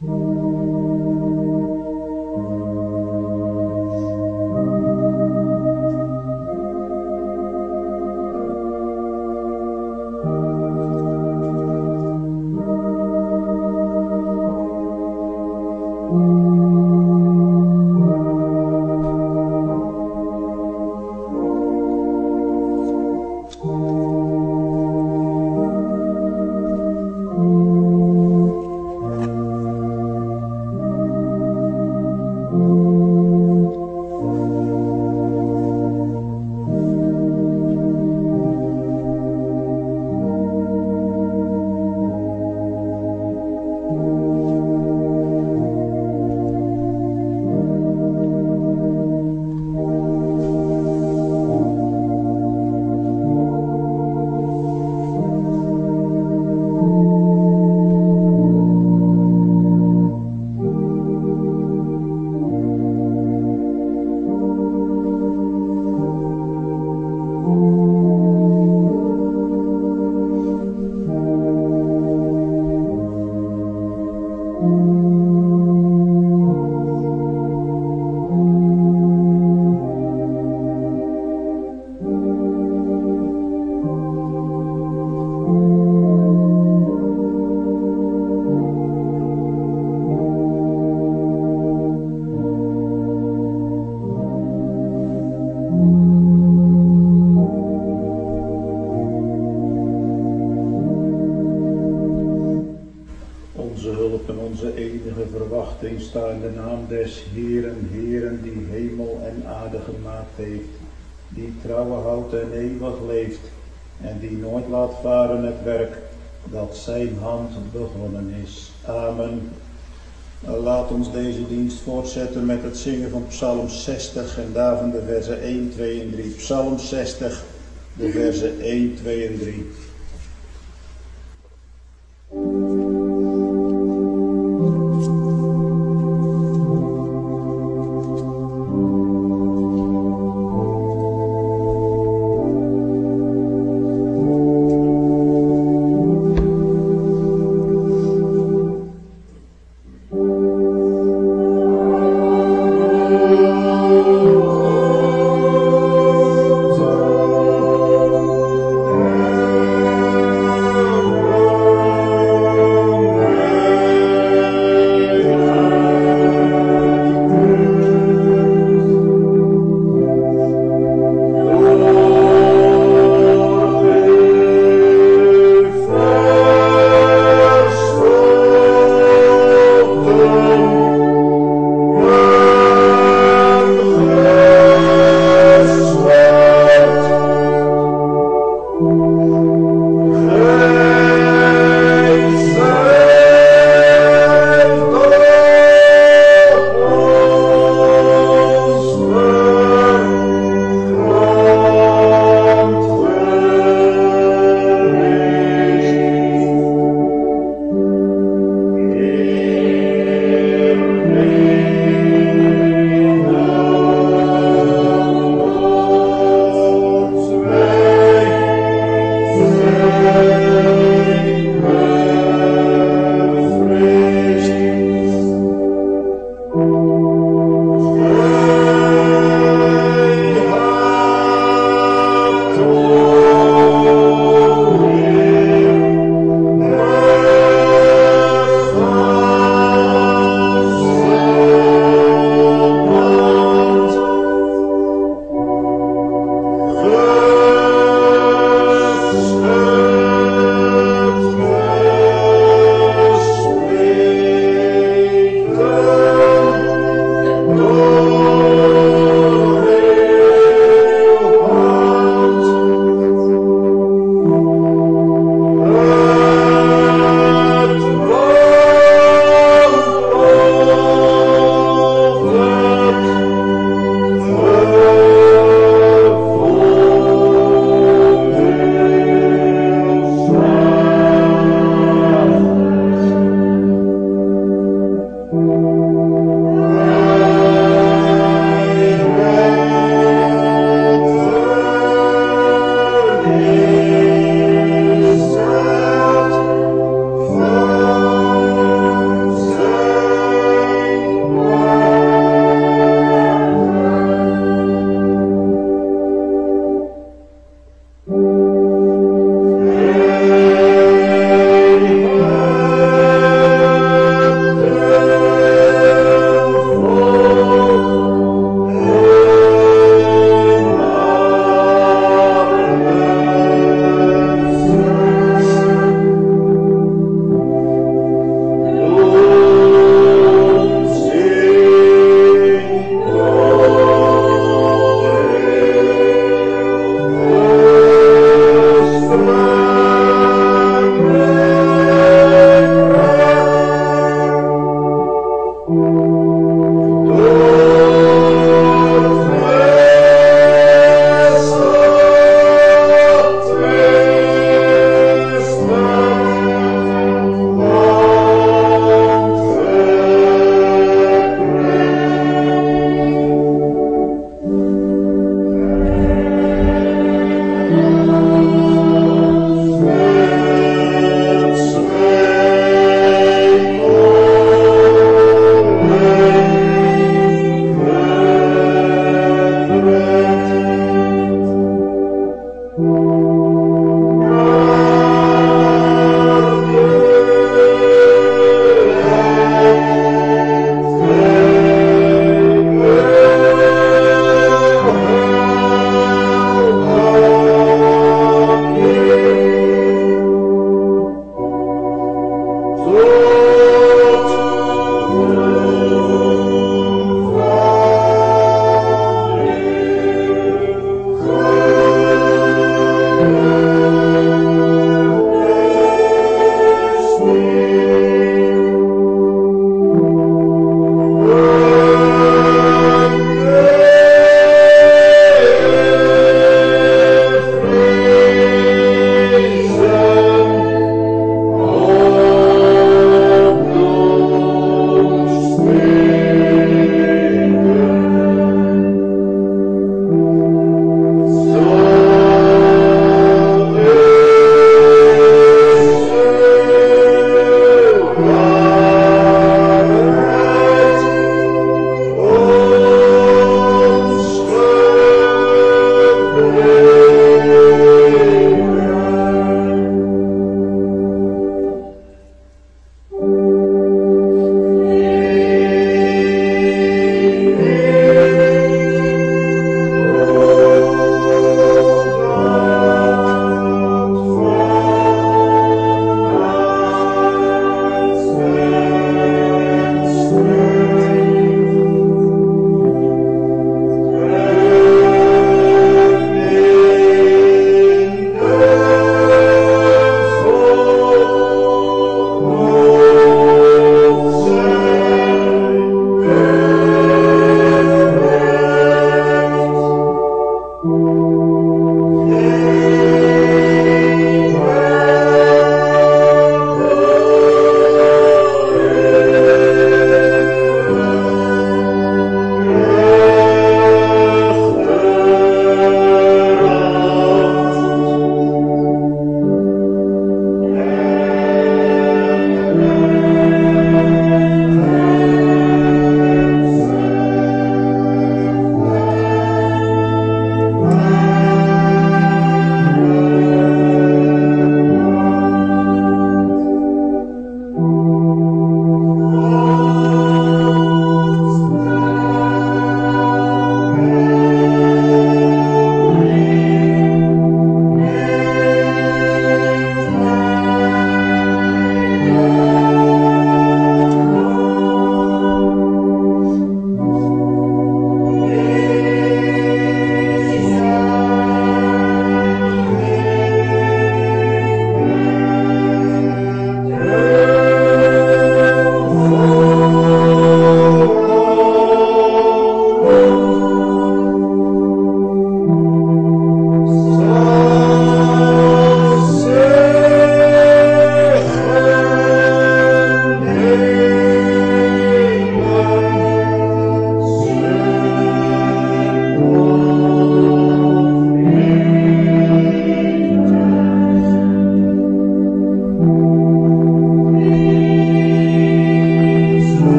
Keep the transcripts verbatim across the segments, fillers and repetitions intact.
Sta in de naam des Heeren, Heeren, die hemel en aarde gemaakt heeft, die trouwe houdt en eeuwig leeft, en die nooit laat varen het werk dat zijn hand begonnen is. Amen. Laat ons deze dienst voortzetten met het zingen van Psalm zestig en daarvan de versen één, twee en drie. Psalm zestig, de versen één, twee en drie. Oh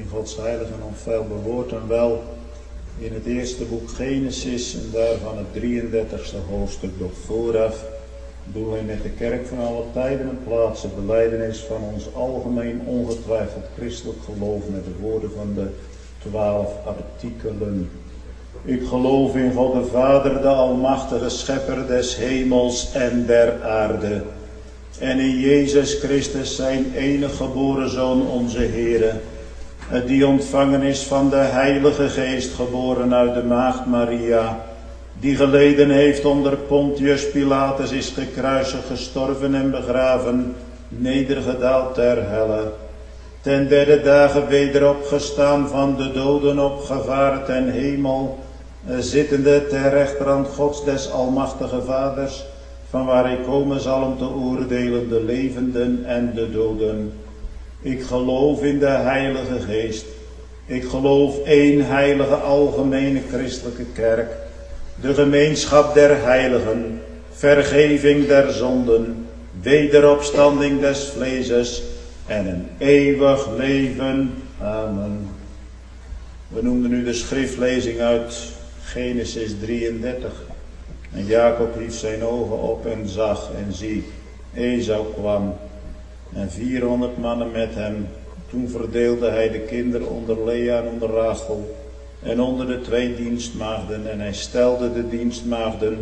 in Gods heilige en onfeilbaar en wel in het eerste boek Genesis en daarvan het drieëndertigste hoofdstuk. Doch vooraf doen wij met de kerk van alle tijden en plaatsen belijdenis van ons algemeen ongetwijfeld christelijk geloof met de woorden van de twaalf artikelen. Ik geloof in God de Vader, de almachtige schepper des hemels en der aarde. En in Jezus Christus zijn enige geboren Zoon, onze Heere, die ontvangen is van de Heilige Geest, geboren uit de maagd Maria, die geleden heeft onder Pontius Pilatus, is gekruisigd, gestorven en begraven, nedergedaald ter helle. Ten derde dagen weder opgestaan van de doden, opgevaren ten hemel, zittende ter rechterhand Gods des almachtige Vaders, van waar hij komen zal om te oordelen de levenden en de doden. Ik geloof in de Heilige Geest. Ik geloof één heilige algemene christelijke kerk, de gemeenschap der heiligen, vergeving der zonden, wederopstanding des vleeses en een eeuwig leven. Amen. We noemden nu de schriftlezing uit Genesis drieëndertig. En Jacob hief zijn ogen op en zag en zie, Esau kwam en vierhonderd mannen met hem. Toen verdeelde hij de kinderen onder Lea en onder Rachel en onder de twee dienstmaagden. En hij stelde de dienstmaagden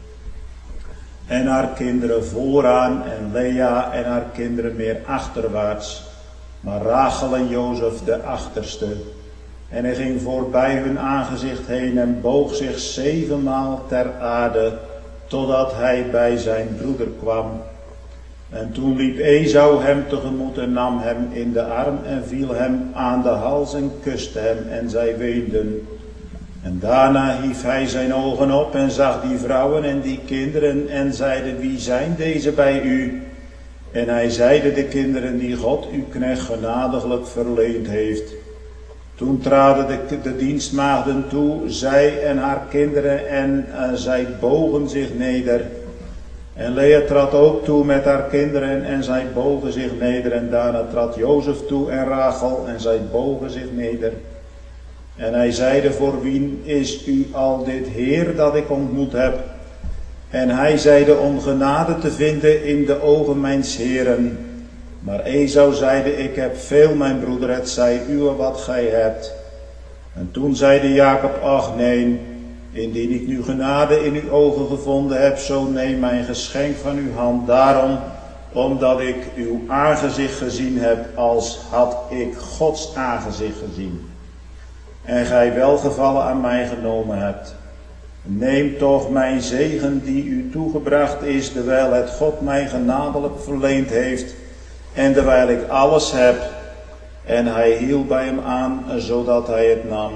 en haar kinderen vooraan en Lea en haar kinderen meer achterwaarts, maar Rachel en Jozef de achterste. En hij ging voorbij hun aangezicht heen en boog zich zevenmaal ter aarde, totdat hij bij zijn broeder kwam. En toen liep Esau hem tegemoet en nam hem in de arm en viel hem aan de hals en kuste hem en zij weenden. En daarna hief hij zijn ogen op en zag die vrouwen en die kinderen en zeide, wie zijn deze bij u? En hij zeide, de kinderen die God uw knecht genadiglijk verleend heeft. Toen traden de, de dienstmaagden toe, zij en haar kinderen, en uh, zij bogen zich neder. En Lea trad ook toe met haar kinderen en zij bogen zich neder. En daarna trad Jozef toe en Rachel en zij bogen zich neder. En hij zeide, voor wien is u al dit Heer dat ik ontmoet heb? En hij zeide, om genade te vinden in de ogen mijns Heeren. Maar Esau zeide, ik heb veel, mijn broeder, het zij uwe wat gij hebt. En toen zeide Jacob, ach nee, indien ik nu genade in uw ogen gevonden heb, zo neem mijn geschenk van uw hand. Daarom, omdat ik uw aangezicht gezien heb, als had ik Gods aangezicht gezien. En gij welgevallen aan mij genomen hebt. Neem toch mijn zegen die u toegebracht is, terwijl het God mij genadelijk verleend heeft, en terwijl ik alles heb. En hij hield bij hem aan, zodat hij het nam.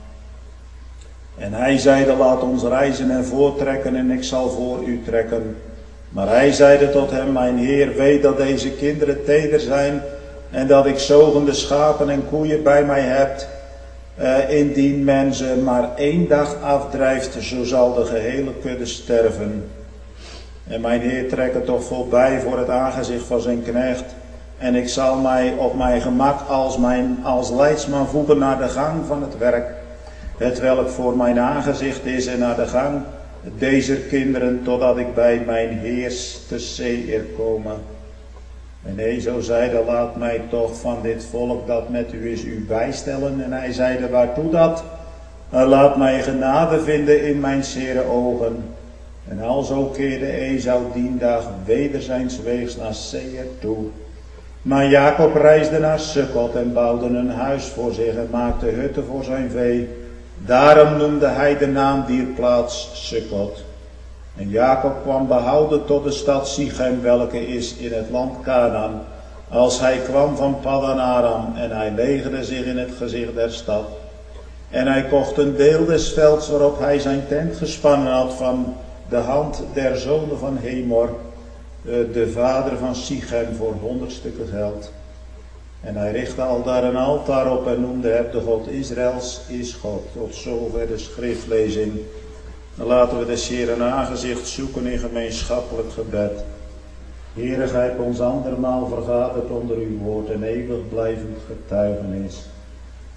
En hij zeide, laat ons reizen en voortrekken, en ik zal voor u trekken. Maar hij zeide tot hem, mijn Heer, weet dat deze kinderen teder zijn, en dat ik zogende schapen en koeien bij mij heb. Uh, indien men ze maar één dag afdrijft, zo zal de gehele kudde sterven. En mijn Heer trekke toch voorbij voor het aangezicht van zijn knecht. En ik zal mij op mijn gemak als, mijn, als leidsman voegen naar de gang van het werk, het welk voor mijn aangezicht is, en naar de gang deze kinderen, totdat ik bij mijn Heers te Seir komen. En Esau zeide, laat mij toch van dit volk dat met u is u bijstellen. En hij zeide, waartoe dat? Laat mij genade vinden in mijn Heere ogen. En alzo keerde Esau dien dag weder zijns weegs naar Seir toe. Maar Jacob reisde naar Sukkot en bouwde een huis voor zich en maakte hutten voor zijn vee. Daarom noemde hij de naam dier plaats Sukkot. En Jacob kwam behouden tot de stad Sichem, welke is in het land Canaan, als hij kwam van Paddan Aram, en hij legerde zich in het gezicht der stad. En hij kocht een deel des velds waarop hij zijn tent gespannen had van de hand der zonen van Hemor, de vader van Sichem, voor honderd stukken geld. En hij richtte aldaar een altaar op en noemde het de God Israëls is God. Tot zover de schriftlezing. Dan laten we des Heeren aangezicht zoeken in gemeenschappelijk gebed. Heere, gij hebt ons andermaal vergaderd onder uw woord en eeuwig blijvend getuigenis.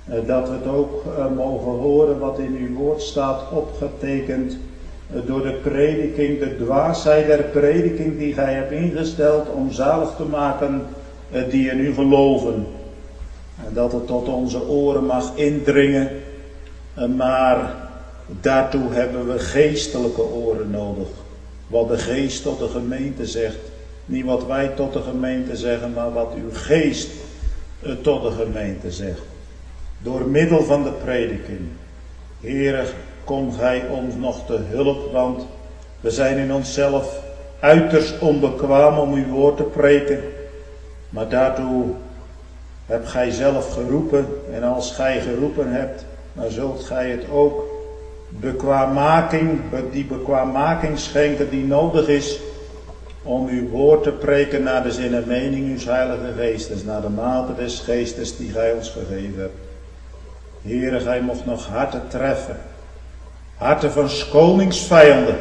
Dat we het ook uh, mogen horen wat in uw woord staat opgetekend uh, door de prediking, de dwaasheid der prediking die gij hebt ingesteld om zalig te maken uh, die in u geloven. En dat het tot onze oren mag indringen, uh, maar daartoe hebben we geestelijke oren nodig. Wat de geest tot de gemeente zegt. Niet wat wij tot de gemeente zeggen, maar wat uw geest uh, tot de gemeente zegt. Door middel van de prediking. Heere, kom gij ons nog te hulp, want we zijn in onszelf uiterst onbekwaam om uw woord te preken. Maar daartoe hebt gij zelf geroepen. En als gij geroepen hebt, dan zult gij het ook bekwaammaking, die bekwaammaking schenken die nodig is om uw woord te preken naar de zin en mening uws heilige geestes, naar de mate des geestes die gij ons gegeven hebt. Heere, gij mocht nog harten treffen, harten van koningsvijanden,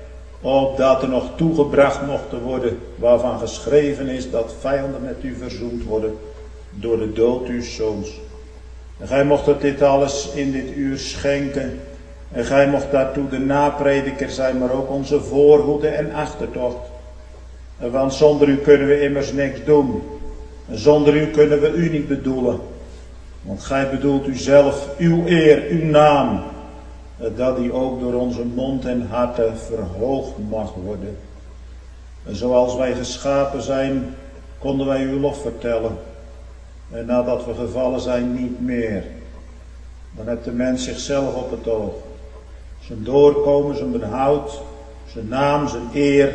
opdat er nog toegebracht mochten worden, waarvan geschreven is dat vijanden met u verzoend worden door de dood uws zoons. En gij mocht het dit alles in dit uur schenken, en gij mocht daartoe de naprediker zijn, maar ook onze voorhoede en achtertocht. Want zonder u kunnen we immers niks doen. En zonder u kunnen we u niet bedoelen. Want gij bedoelt u zelf, uw eer, uw naam, dat die ook door onze mond en harten verhoogd mag worden. En zoals wij geschapen zijn, konden wij uw lof vertellen. En nadat we gevallen zijn, niet meer. Dan heeft de mens zichzelf op het oog. Zijn doorkomen, zijn behoud, zijn naam, zijn eer.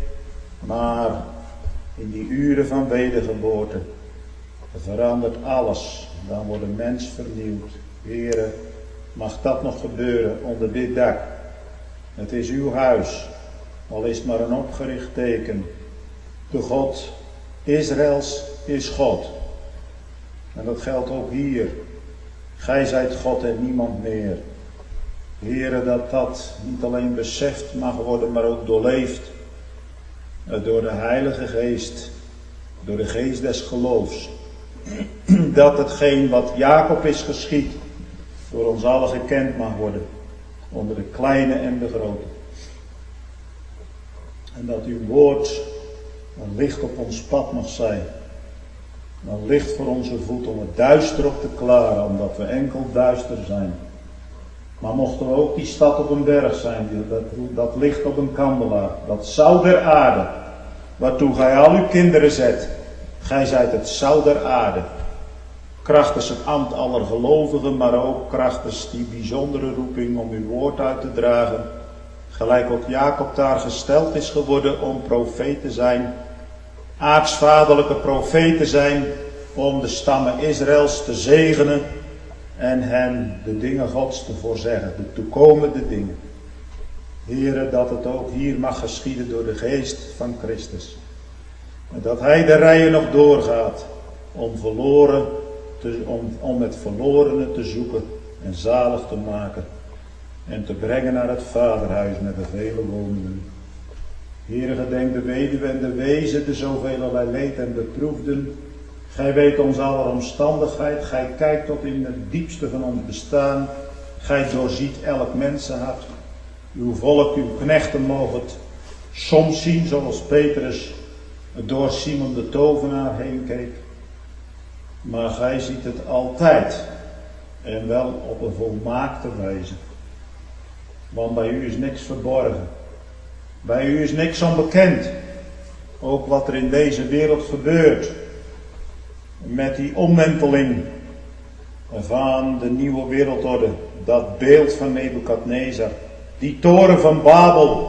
Maar in die uren van wedergeboorte verandert alles. Dan wordt de mens vernieuwd. Heere, mag dat nog gebeuren onder dit dak? Het is uw huis, al is het maar een opgericht teken. De God Israëls is God. En dat geldt ook hier. Gij zijt God en niemand meer. Heere, dat dat niet alleen beseft mag worden, maar ook doorleefd. Door de Heilige Geest, door de geest des geloofs. Dat hetgeen wat Jacob is geschied, door ons allen gekend mag worden. Onder de kleine en de grote. En dat uw woord een licht op ons pad mag zijn. Een licht voor onze voet om het duister op te klaren, omdat we enkel duister zijn. Maar mochten we ook die stad op een berg zijn, dat, dat licht op een kandelaar, dat zout der aarde, waartoe gij al uw kinderen zet. Gij zijt het zout der aarde. Krachtens het ambt aller gelovigen, maar ook krachtens die bijzondere roeping om uw woord uit te dragen. Gelijk ook Jacob daar gesteld is geworden om profeet te zijn. Aartsvaderlijke profeet te zijn, om de stammen Israëls te zegenen. En hen de dingen Gods te voorzeggen, de toekomende dingen. Heere, dat het ook hier mag geschieden door de geest van Christus. En dat hij de rijen nog doorgaat om, verloren te, om, om het verlorene te zoeken en zalig te maken. En te brengen naar het vaderhuis met de vele woningen. Heere, gedenk de weduwe en de wezen, de zoveelelei leed en beproefden. Gij weet ons aller omstandigheid, gij kijkt tot in het diepste van ons bestaan. Gij doorziet elk mensenhart. Uw volk, uw knechten mogen het soms zien zoals Petrus door Simon de tovenaar heen keek. Maar gij ziet het altijd en wel op een volmaakte wijze. Want bij u is niks verborgen. Bij u is niks onbekend. Ook wat er in deze wereld gebeurt. Met die omwenteling van de nieuwe wereldorde. Dat beeld van Nebukadnezar. Die toren van Babel.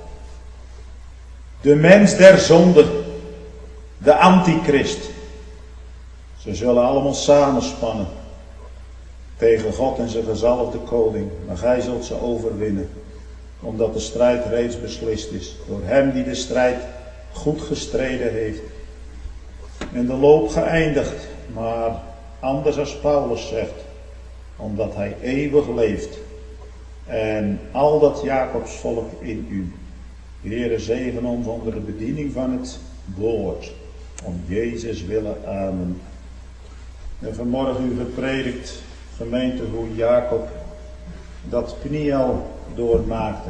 De mens der zonde. De antichrist. Ze zullen allemaal samenspannen. Tegen God en zijn gezalfde koning. Maar gij zult ze overwinnen. Omdat de strijd reeds beslist is. Door hem die de strijd goed gestreden heeft. En de loop geëindigd. Maar anders als Paulus zegt. Omdat hij eeuwig leeft. En al dat Jacobs volk in u. Heere, zegen ons onder de bediening van het woord. Om Jezus willen, amen. En vanmorgen u gepredikt gemeente, hoe Jacob dat Peniel doormaakte.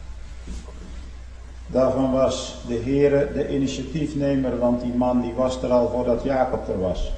Daarvan was de Heere de initiatiefnemer, want die man die was er al voordat Jacob er was.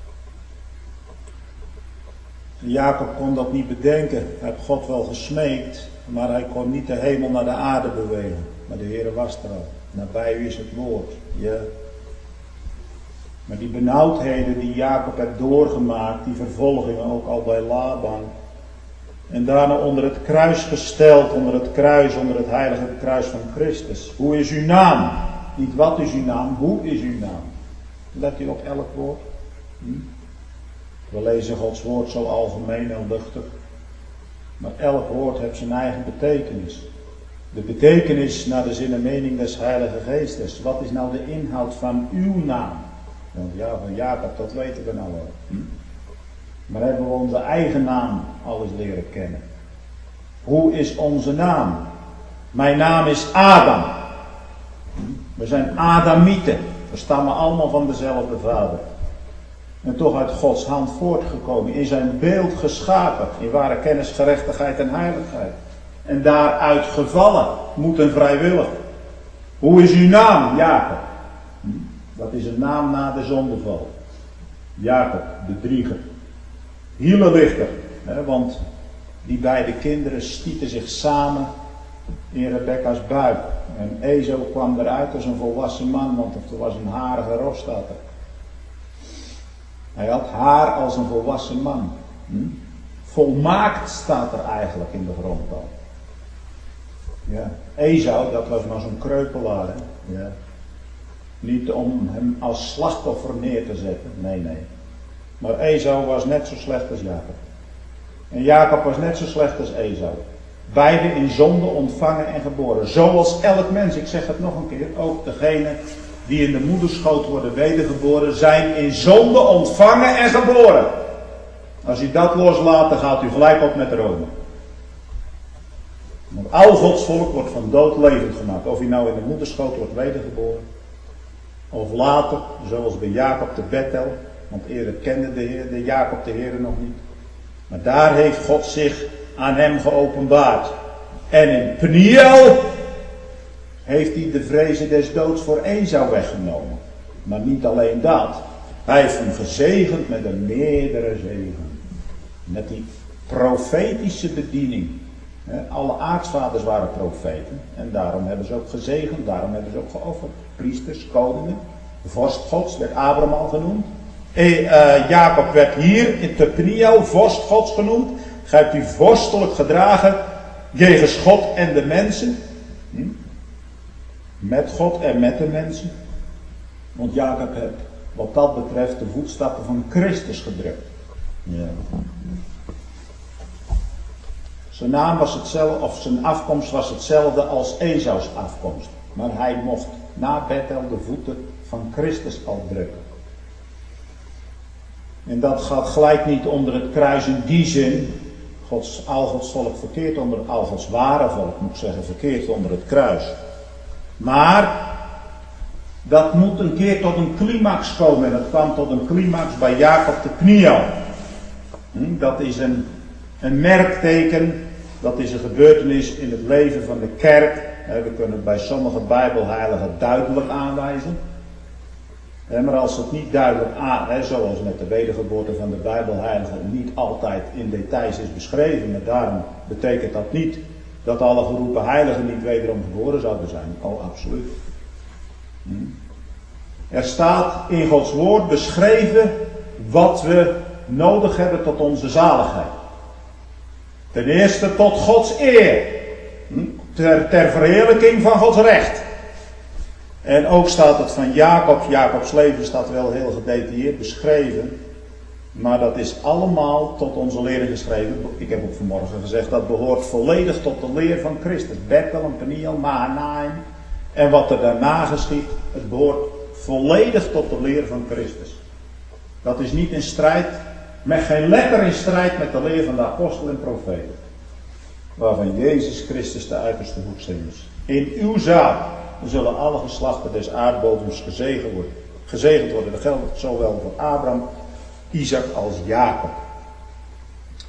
Jacob kon dat niet bedenken. Hij heeft God wel gesmeekt, maar hij kon niet de hemel naar de aarde bewegen. Maar de Heere was er al. Nabij u is het woord. Ja. Maar die benauwdheden die Jacob heeft doorgemaakt, die vervolgingen ook al bij Laban. En daarna onder het kruis gesteld, onder het kruis, onder het heilige kruis van Christus. Hoe is uw naam? Niet wat is uw naam, hoe is uw naam? Let u op elk woord. Hm? We lezen Gods woord zo algemeen en luchtig. Maar elk woord heeft zijn eigen betekenis. De betekenis naar de zin en mening des Heilige Geestes. Wat is nou de inhoud van uw naam? Want ja, van Jacob, dat weten we nou wel. Hm? Maar hebben we onze eigen naam al eens leren kennen? Hoe is onze naam? Mijn naam is Adam. We zijn Adamieten. We stammen allemaal van dezelfde vader. En toch uit Gods hand voortgekomen. In zijn beeld geschapen. In ware kennis, gerechtigheid en heiligheid. En daaruit gevallen. Moeten vrijwillig. Hoe is uw naam? Jacob. Dat is een naam na de zondeval. Jacob, de drieger. Hielelichter, hè, want die beide kinderen stieten zich samen in Rebekka's buik. En Esau kwam eruit als een volwassen man, want er was een harige ros, staat er. Hij had haar als een volwassen man. Hm? Volmaakt staat er eigenlijk in de grondtaal. Ja. Esau, dat was maar zo'n kreupelaar. Hè? Ja. Niet om hem als slachtoffer neer te zetten, nee, nee. Maar Esau was net zo slecht als Jacob. En Jacob was net zo slecht als Esau. Beide in zonde ontvangen en geboren. Zoals elk mens, ik zeg het nog een keer, ook degenen die in de moederschoot worden wedergeboren, zijn in zonde ontvangen en geboren. Als u dat loslaat, dan gaat u gelijk op met Rome. Want al Gods volk wordt van dood levend gemaakt. Of hij nou in de moederschoot wordt wedergeboren. Of later, zoals bij Jacob de Bethel. Want eerder kende de, Heer, de Jacob de Heer nog niet. Maar daar heeft God zich aan hem geopenbaard. En in Peniel heeft hij de vrezen des doods voor Esau weggenomen. Maar niet alleen dat. Hij heeft hem gezegend met een meerdere zegen. Met die profetische bediening. Alle aartsvaders waren profeten. En daarom hebben ze ook gezegend. Daarom hebben ze ook geofferd. Priesters, koningen. Vorst Gods werd Abraham al genoemd. E, uh, Jacob werd hier in te Peniel vorst Gods genoemd. Gij hebt u vorstelijk gedragen jegens God en de mensen. Hm? Met God en met de mensen. Want Jacob heeft wat dat betreft de voetstappen van Christus gedrukt. Ja. Zijn naam was hetzelfde, of zijn afkomst was hetzelfde als Esau's afkomst. Maar hij mocht na Bethel de voeten van Christus al drukken. En dat gaat gelijk niet onder het kruis in die zin. Gods, al Gods volk verkeerd onder, al Gods ware volk moet ik zeggen, verkeerd onder het kruis. Maar dat moet een keer tot een climax komen. En dat kwam tot een climax bij Jacob de Peniel. Hm, dat is een, een merkteken. Dat is een gebeurtenis in het leven van de kerk. We kunnen het bij sommige bijbelheiligen duidelijk aanwijzen. Maar als het niet duidelijk aan, zoals met de wedergeboorte van de bijbelheiligen niet altijd in details is beschreven. Maar daarom betekent dat niet dat alle geroepen heiligen niet wederom geboren zouden zijn. Oh, absoluut. Er staat in Gods woord beschreven wat we nodig hebben tot onze zaligheid. Ten eerste tot Gods eer. Ter, ter verheerlijking van Gods recht. En ook staat het van Jacob. Jacobs leven staat wel heel gedetailleerd beschreven. Maar dat is allemaal tot onze leer geschreven. Ik heb ook vanmorgen gezegd, dat behoort volledig tot de leer van Christus. Bethel en Peniel, Mahanaim. En wat er daarna geschiet, het behoort volledig tot de leer van Christus. Dat is niet in strijd, met geen letter in strijd met de leer van de apostel en profeten. Waarvan Jezus Christus de uiterste hoeksteen is. In uw zaad zullen alle geslachten des aardbodems gezegend worden. Gezegend worden. Dat geldt zowel voor Abraham, Isaac als Jacob.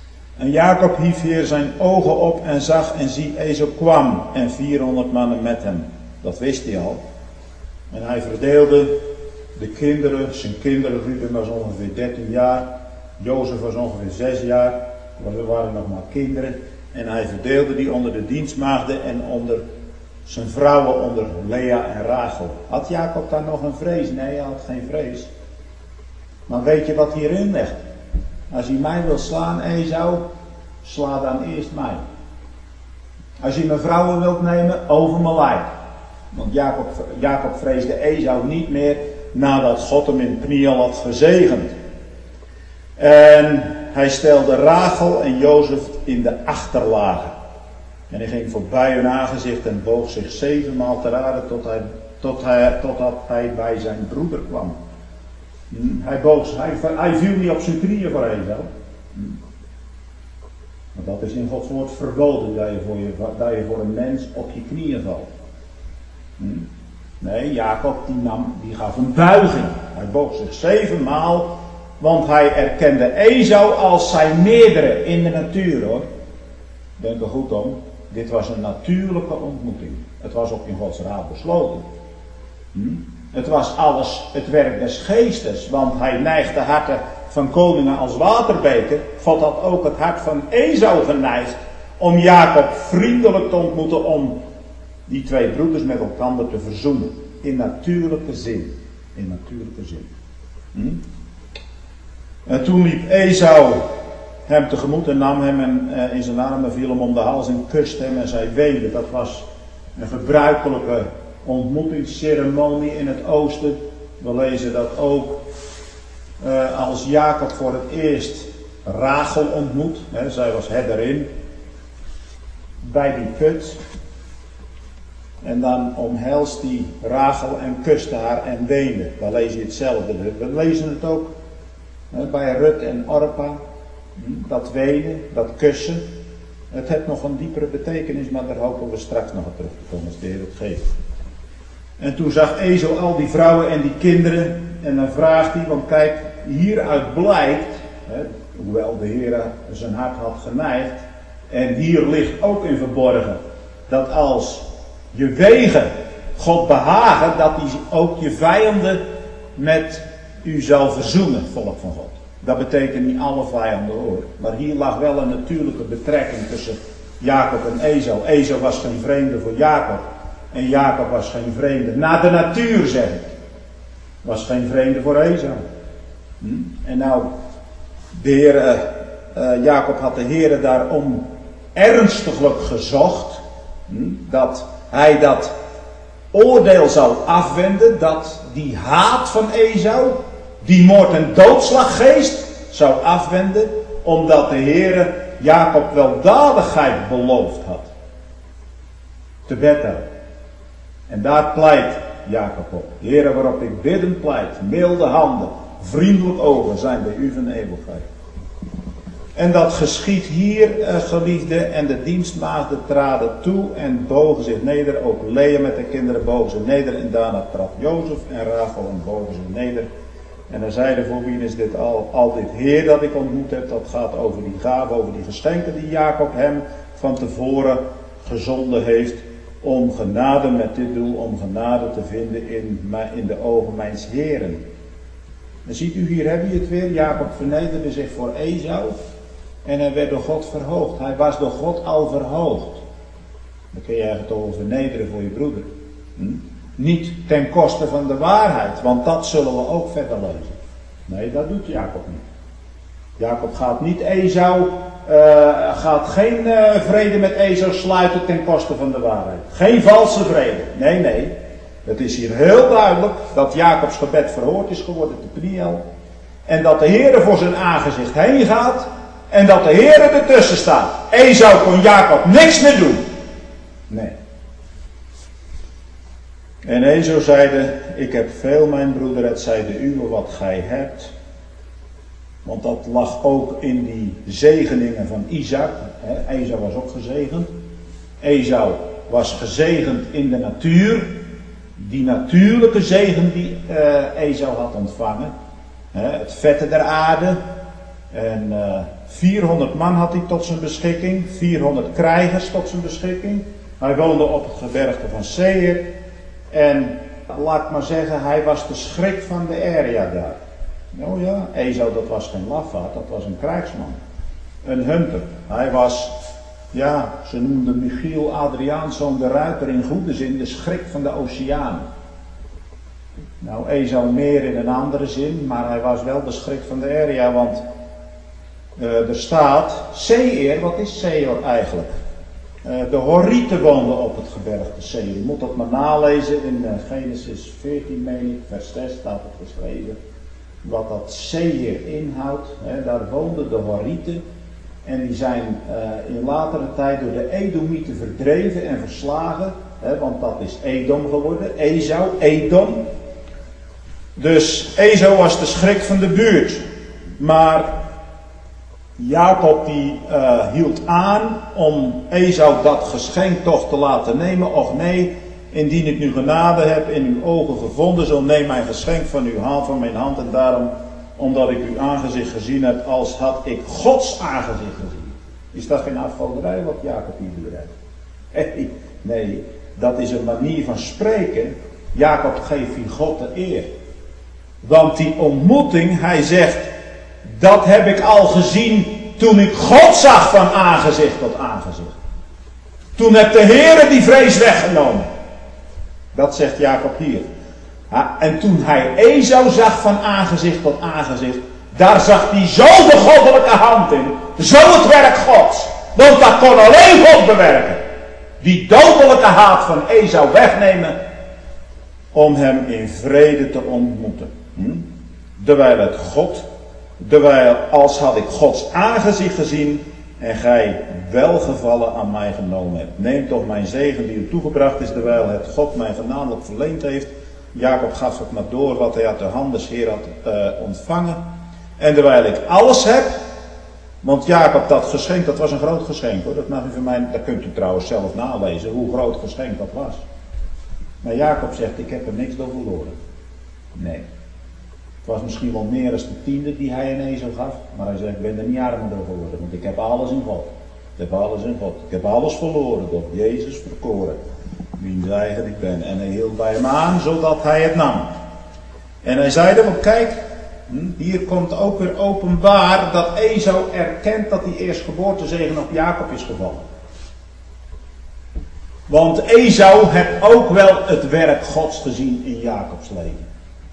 En Jacob hief hier zijn ogen op en zag en zie, Esau kwam en vierhonderd mannen met hem. Dat wist hij al. En hij verdeelde de kinderen, zijn kinderen, Ruben was ongeveer dertien jaar, Jozef was ongeveer zes jaar, we waren nog maar kinderen. En hij verdeelde die onder de dienstmaagden en onder zijn vrouwen, onder Lea en Rachel. Had Jacob daar nog een vrees? Nee, hij had geen vrees. Maar weet je wat hierin ligt? Als je mij wil slaan, Esau, sla dan eerst mij. Als je mijn vrouwen wilt nemen, over mijn lijk. Want Jacob, Jacob vreesde Esau niet meer nadat God hem in Pniel had gezegend. En hij stelde Rachel en Jozef in de achterlagen. En hij ging voorbij hun aangezicht en boog zich zevenmaal ter aarde tot hij, tot hij, totdat hij bij zijn broeder kwam. Hij boog, hij, hij viel niet op zijn knieën voor Esau. Want dat is in Gods woord verboden, dat je voor, je, dat je voor een mens op je knieën valt. Nee, Jacob die, nam, die gaf een buiging. Hij boog zich zevenmaal, want hij erkende Esau als zijn meerdere in de natuur, hoor. Denk er goed om, dit was een natuurlijke ontmoeting. Het was ook in Gods raad besloten. Hm? Het was alles het werk des geestes, want hij neigt de harten van koningen als waterbeker. God had ook het hart van Esau geneigd om Jacob vriendelijk te ontmoeten, om die twee broeders met elkaar te verzoenen. In natuurlijke zin. In natuurlijke zin. Hm? En toen liep Esau hem tegemoet en nam hem en, uh, in zijn armen, viel hem om de hals en kuste hem en zij weende. Dat was een gebruikelijke ontmoetingsceremonie in het oosten. We lezen dat ook uh, als Jacob voor het eerst Rachel ontmoet. Hè, zij was herderin bij die put. En dan omhelst hij Rachel en kuste haar en weende. Dan lees je hetzelfde. We lezen het ook hè, bij Rut en Orpa. Dat wenen, dat kussen. Het heeft nog een diepere betekenis, maar daar hopen we straks nog op terug te komen als de Heer het geeft. En toen zag Esau al die vrouwen en die kinderen. En dan vraagt hij, want kijk, hieruit blijkt, hè, hoewel de Heer zijn hart had geneigd. En hier ligt ook in verborgen, dat als je wegen God behagen, dat hij ook je vijanden met u zal verzoenen, volk van God. Dat betekent niet alle vijanden hoor. Maar hier lag wel een natuurlijke betrekking tussen Jacob en Esau. Esau was geen vreemde voor Jacob. En Jacob was geen vreemde. Naar de natuur zeg ik. Was geen vreemde voor Esau. Hm? En nou, de Heer, uh, uh, Jacob had de Heer daarom ernstiglijk gezocht. Hm? Dat hij dat oordeel zou afwenden. Dat die haat van Esau, die moord- en doodslaggeest zou afwenden, omdat de Heere Jacob weldadigheid beloofd had. Te Bethel. En daar pleit Jacob op. Heere, waarop ik bidden pleit, milde handen, vriendelijk ogen zijn bij u van eeuwigheid. En dat geschiet hier, uh, geliefde, en de dienstmaagden traden toe en bogen zich neder. Ook Lea met de kinderen bogen zich neder en daarna trad Jozef en Rachel en bogen zich neder. En hij zeide, voor wie is dit al, al dit Heer dat ik ontmoet heb, dat gaat over die gaven, over die geschenken die Jacob hem van tevoren gezonden heeft, om genade met dit doel, om genade te vinden in, in de ogen mijns Heeren. En ziet u, hier heb je het weer, Jacob vernederde zich voor Esau en hij werd door God verhoogd. Hij was door God al verhoogd. Dan kun je eigenlijk over vernederen voor je broeder. Hm? Niet ten koste van de waarheid, want dat zullen we ook verder lezen. Nee, dat doet Jacob niet. Jacob gaat niet Esau, uh, gaat geen uh, vrede met Esau sluiten ten koste van de waarheid. Geen valse vrede. Nee, nee. Het is hier heel duidelijk dat Jacobs gebed verhoord is geworden te Pniel. En dat de Heere voor zijn aangezicht heen gaat. En dat de Heere ertussen staat. Esau kon Jacob niks meer doen. Nee. En Esau zeide, ik heb veel mijn broeder, het zij de uwe wat gij hebt. Want dat lag ook in die zegeningen van Isaac. Esau was ook gezegend. Esau was gezegend in de natuur. Die natuurlijke zegen die uh, Esau had ontvangen. Het vette der aarde. En uh, vierhonderd man had hij tot zijn beschikking, vierhonderd krijgers tot zijn beschikking. Hij woonde op het gebergte van Seir. En laat ik maar zeggen, hij was de schrik van de area daar. Nou ja, Esau, dat was geen lafaard, dat was een krijgsman. Een hunter. Hij was, ja, ze noemden Michiel Adriaanszoon de Ruiter in goede zin, de schrik van de oceaan. Nou, Esau meer in een andere zin, maar hij was wel de schrik van de area, want uh, er staat, Seir, wat is Seir eigenlijk? Uh, de Horieten woonden op het gebergte Seir. Je moet dat maar nalezen in uh, Genesis veertien, meen ik, vers zes staat het geschreven. Wat dat Seir inhoudt, hè, daar woonden de Horieten. En die zijn uh, in latere tijd door de Edomieten verdreven en verslagen. Hè, want dat is Edom geworden. Esau, Edom. Dus Esau was de schrik van de buurt. Maar Jacob die uh, hield aan om Esau dat geschenk toch te laten nemen. Och nee, indien ik nu genade heb in uw ogen gevonden, zo neem mijn geschenk van uw hand, van mijn hand. En daarom, omdat ik uw aangezicht gezien heb, als had ik Gods aangezicht gezien. Is dat geen afgoderij wat Jacob hier bedrijft? Hey, nee, dat is een manier van spreken. Jacob geeft hier God de eer. Want die ontmoeting, hij zegt, dat heb ik al gezien toen ik God zag van aangezicht tot aangezicht. Toen heb de Heere die vrees weggenomen. Dat zegt Jacob hier. Ja, en toen hij Esau zag van aangezicht tot aangezicht, daar zag hij zo de goddelijke hand in. Zo het werk Gods. Want dat kon alleen God bewerken. Die dodelijke haat van Esau wegnemen om hem in vrede te ontmoeten. Hm? Terwijl het God, terwijl als had ik Gods aangezicht gezien en gij welgevallen aan mij genomen hebt. Neem toch mijn zegen die u toegebracht is, terwijl het God mij genadelijk verleend heeft. Jacob gaf het maar door wat hij uit de hand des Heer had uh, ontvangen. En terwijl ik alles heb, want Jacob dat geschenk, dat was een groot geschenk hoor. Dat, mag u van mij, dat kunt u trouwens zelf nalezen, hoe groot geschenk dat was. Maar Jacob zegt, ik heb er niks door verloren. Nee. Het was misschien wel meer dan de tiende die hij in Esau gaf. Maar hij zegt, ik ben er niet armer door geworden. Want ik heb alles in God. Ik heb alles in God. Ik heb alles verloren. Door Jezus verkoren. Wiens eigen ik ben. En hij hield bij hem aan, zodat hij het nam. En hij zeide, want kijk, hier komt ook weer openbaar dat Esau erkent dat die eerstgeboortezegen op Jacob is gevallen. Want Esau heeft ook wel het werk Gods gezien in Jacobs leven.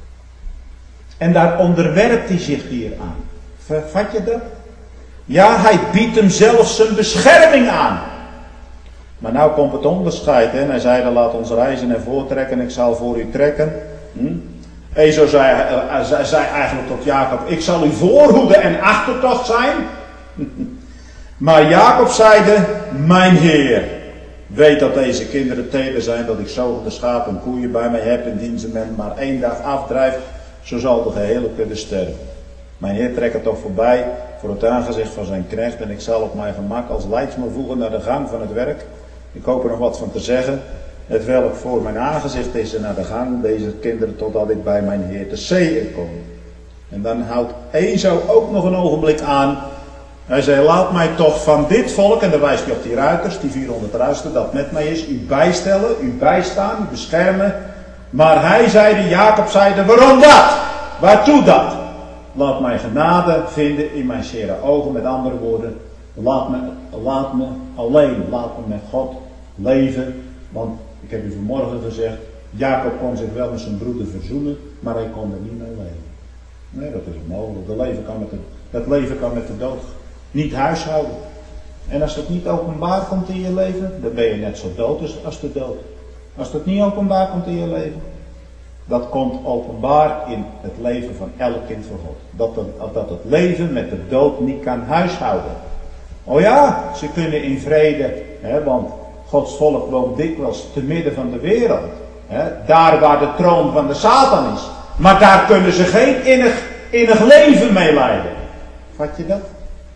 En daar onderwerpt hij zich hier aan. Vat je dat? Ja, hij biedt hem zelfs zijn bescherming aan. Maar nou komt het onderscheid. Hè? En hij zei, laat ons reizen en voortrekken. Ik zal voor u trekken. Hm? Esau zei, uh, zei, zei eigenlijk tot Jacob, ik zal u voorhoeden en achtertocht zijn. Maar Jacob zeide, mijn Heer, weet dat deze kinderen teder zijn, dat ik zogende schapen en koeien bij mij heb, indien ze men maar één dag afdrijft, zo zal de gehele kudde sterven. Mijn Heer trekt het toch voorbij voor het aangezicht van zijn knecht en ik zal op mijn gemak als leidsman voegen naar de gang van het werk. Ik hoop er nog wat van te zeggen. Het welk voor mijn aangezicht is en naar de gang deze kinderen totdat ik bij mijn Heer te Seir kom. En dan houdt Esau ook nog een ogenblik aan. Hij zei, laat mij toch van dit volk, en dan wijst hij op die ruiters, die vierhonderd ruiters, dat met mij is, u bijstellen, u bijstaan, u beschermen. Maar hij zeide, Jacob zeide, waarom dat? Waartoe dat? Laat mij genade vinden in mijn zere ogen, met andere woorden, laat me, laat me alleen, laat me met God leven. Want ik heb u vanmorgen gezegd, Jacob kon zich wel met zijn broeder verzoenen, maar hij kon er niet mee leven. Nee, dat is onmogelijk. Het leven kan met de, het leven kan met de dood niet huishouden. En als dat niet openbaar komt in je leven, dan ben je net zo dood als de dood. Als dat niet openbaar komt in je leven, dat komt openbaar in het leven van elk kind van God. Dat het, dat het leven met de dood niet kan huishouden. Oh ja, ze kunnen in vrede, hè, want Gods volk woont dikwijls te midden van de wereld. Hè, daar waar de troon van de Satan is. Maar daar kunnen ze geen innig, innig leven mee leiden. Vat je dat?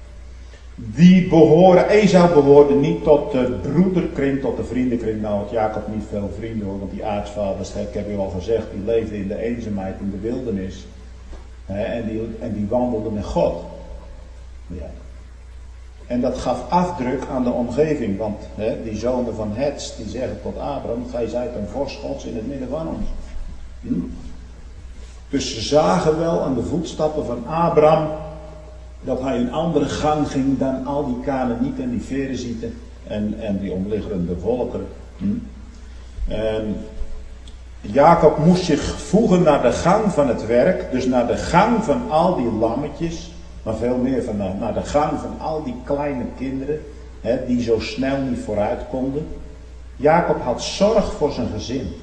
Die behoren, Esau behoorde niet tot de broederkring, tot de vriendenkring. Nou had Jacob niet veel vrienden hoor, want die aartsvaders, ik heb u al gezegd, die leefden in de eenzaamheid, in de wildernis. Hè, en, die, en die wandelden met God. Ja. En dat gaf afdruk aan de omgeving, want hè, die zonen van Hets, die zeggen tot Abraham, gij zijt een vorst Gods in het midden van ons. Hm? Dus ze zagen wel aan de voetstappen van Abraham, dat hij een andere gang ging dan al die Kanaanieten en die Ferezieten en, en die omliggende volkeren. Hm? En Jacob moest zich voegen naar de gang van het werk, dus naar de gang van al die lammetjes, maar veel meer van naar, naar de gang van al die kleine kinderen, hè, die zo snel niet vooruit konden. Jacob had zorg voor zijn gezin.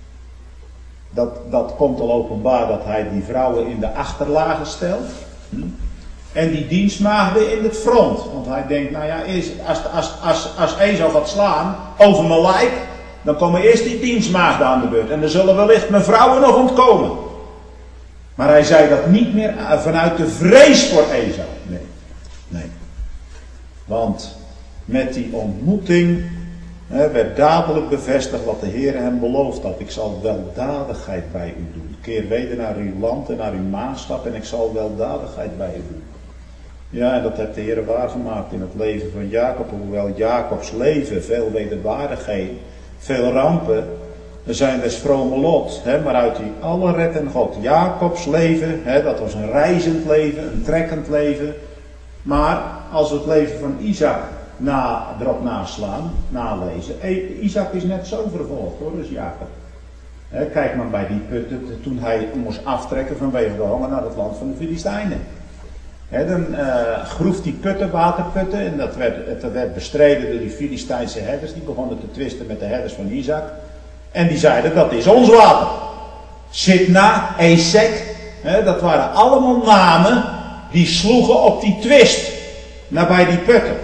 Dat, dat komt al openbaar dat hij die vrouwen in de achterlagen stelt. Hm? En die dienstmaagden in het front. Want hij denkt, nou ja, als, als, als, als Esau gaat slaan over mijn lijk, dan komen eerst die dienstmaagden aan de beurt. En dan zullen wellicht mijn vrouwen nog ontkomen. Maar hij zei dat niet meer vanuit de vrees voor Esau. Nee, nee. Want met die ontmoeting hè, werd dadelijk bevestigd wat de Heer hem beloofd had. Ik zal weldadigheid bij u doen. Keer weder naar uw land en naar uw maatschap en ik zal weldadigheid bij u doen. Ja, en dat heeft de Heer waargemaakt in het leven van Jacob. Hoewel Jacobs leven veel wederwaardigheden, veel rampen, er zijn des vrome lot, hè, maar uit die alle red en God. Jacobs leven, hè, dat was een reizend leven, een trekkend leven. Maar als we het leven van Isaac na, erop naslaan, nalezen, Isaac is net zo vervolgd hoor, dus Jacob. Hè, kijk maar bij die putten, toen hij moest aftrekken vanwege de honger naar het land van de Filistijnen. He, dan uh, groef die putten, waterputten, en dat werd, dat werd bestreden door die Filistijnse herders. Die begonnen te twisten met de herders van Isaac. En die zeiden, dat is ons water. Sitna, Esek, he, dat waren allemaal namen die sloegen op die twist. Nabij die putten.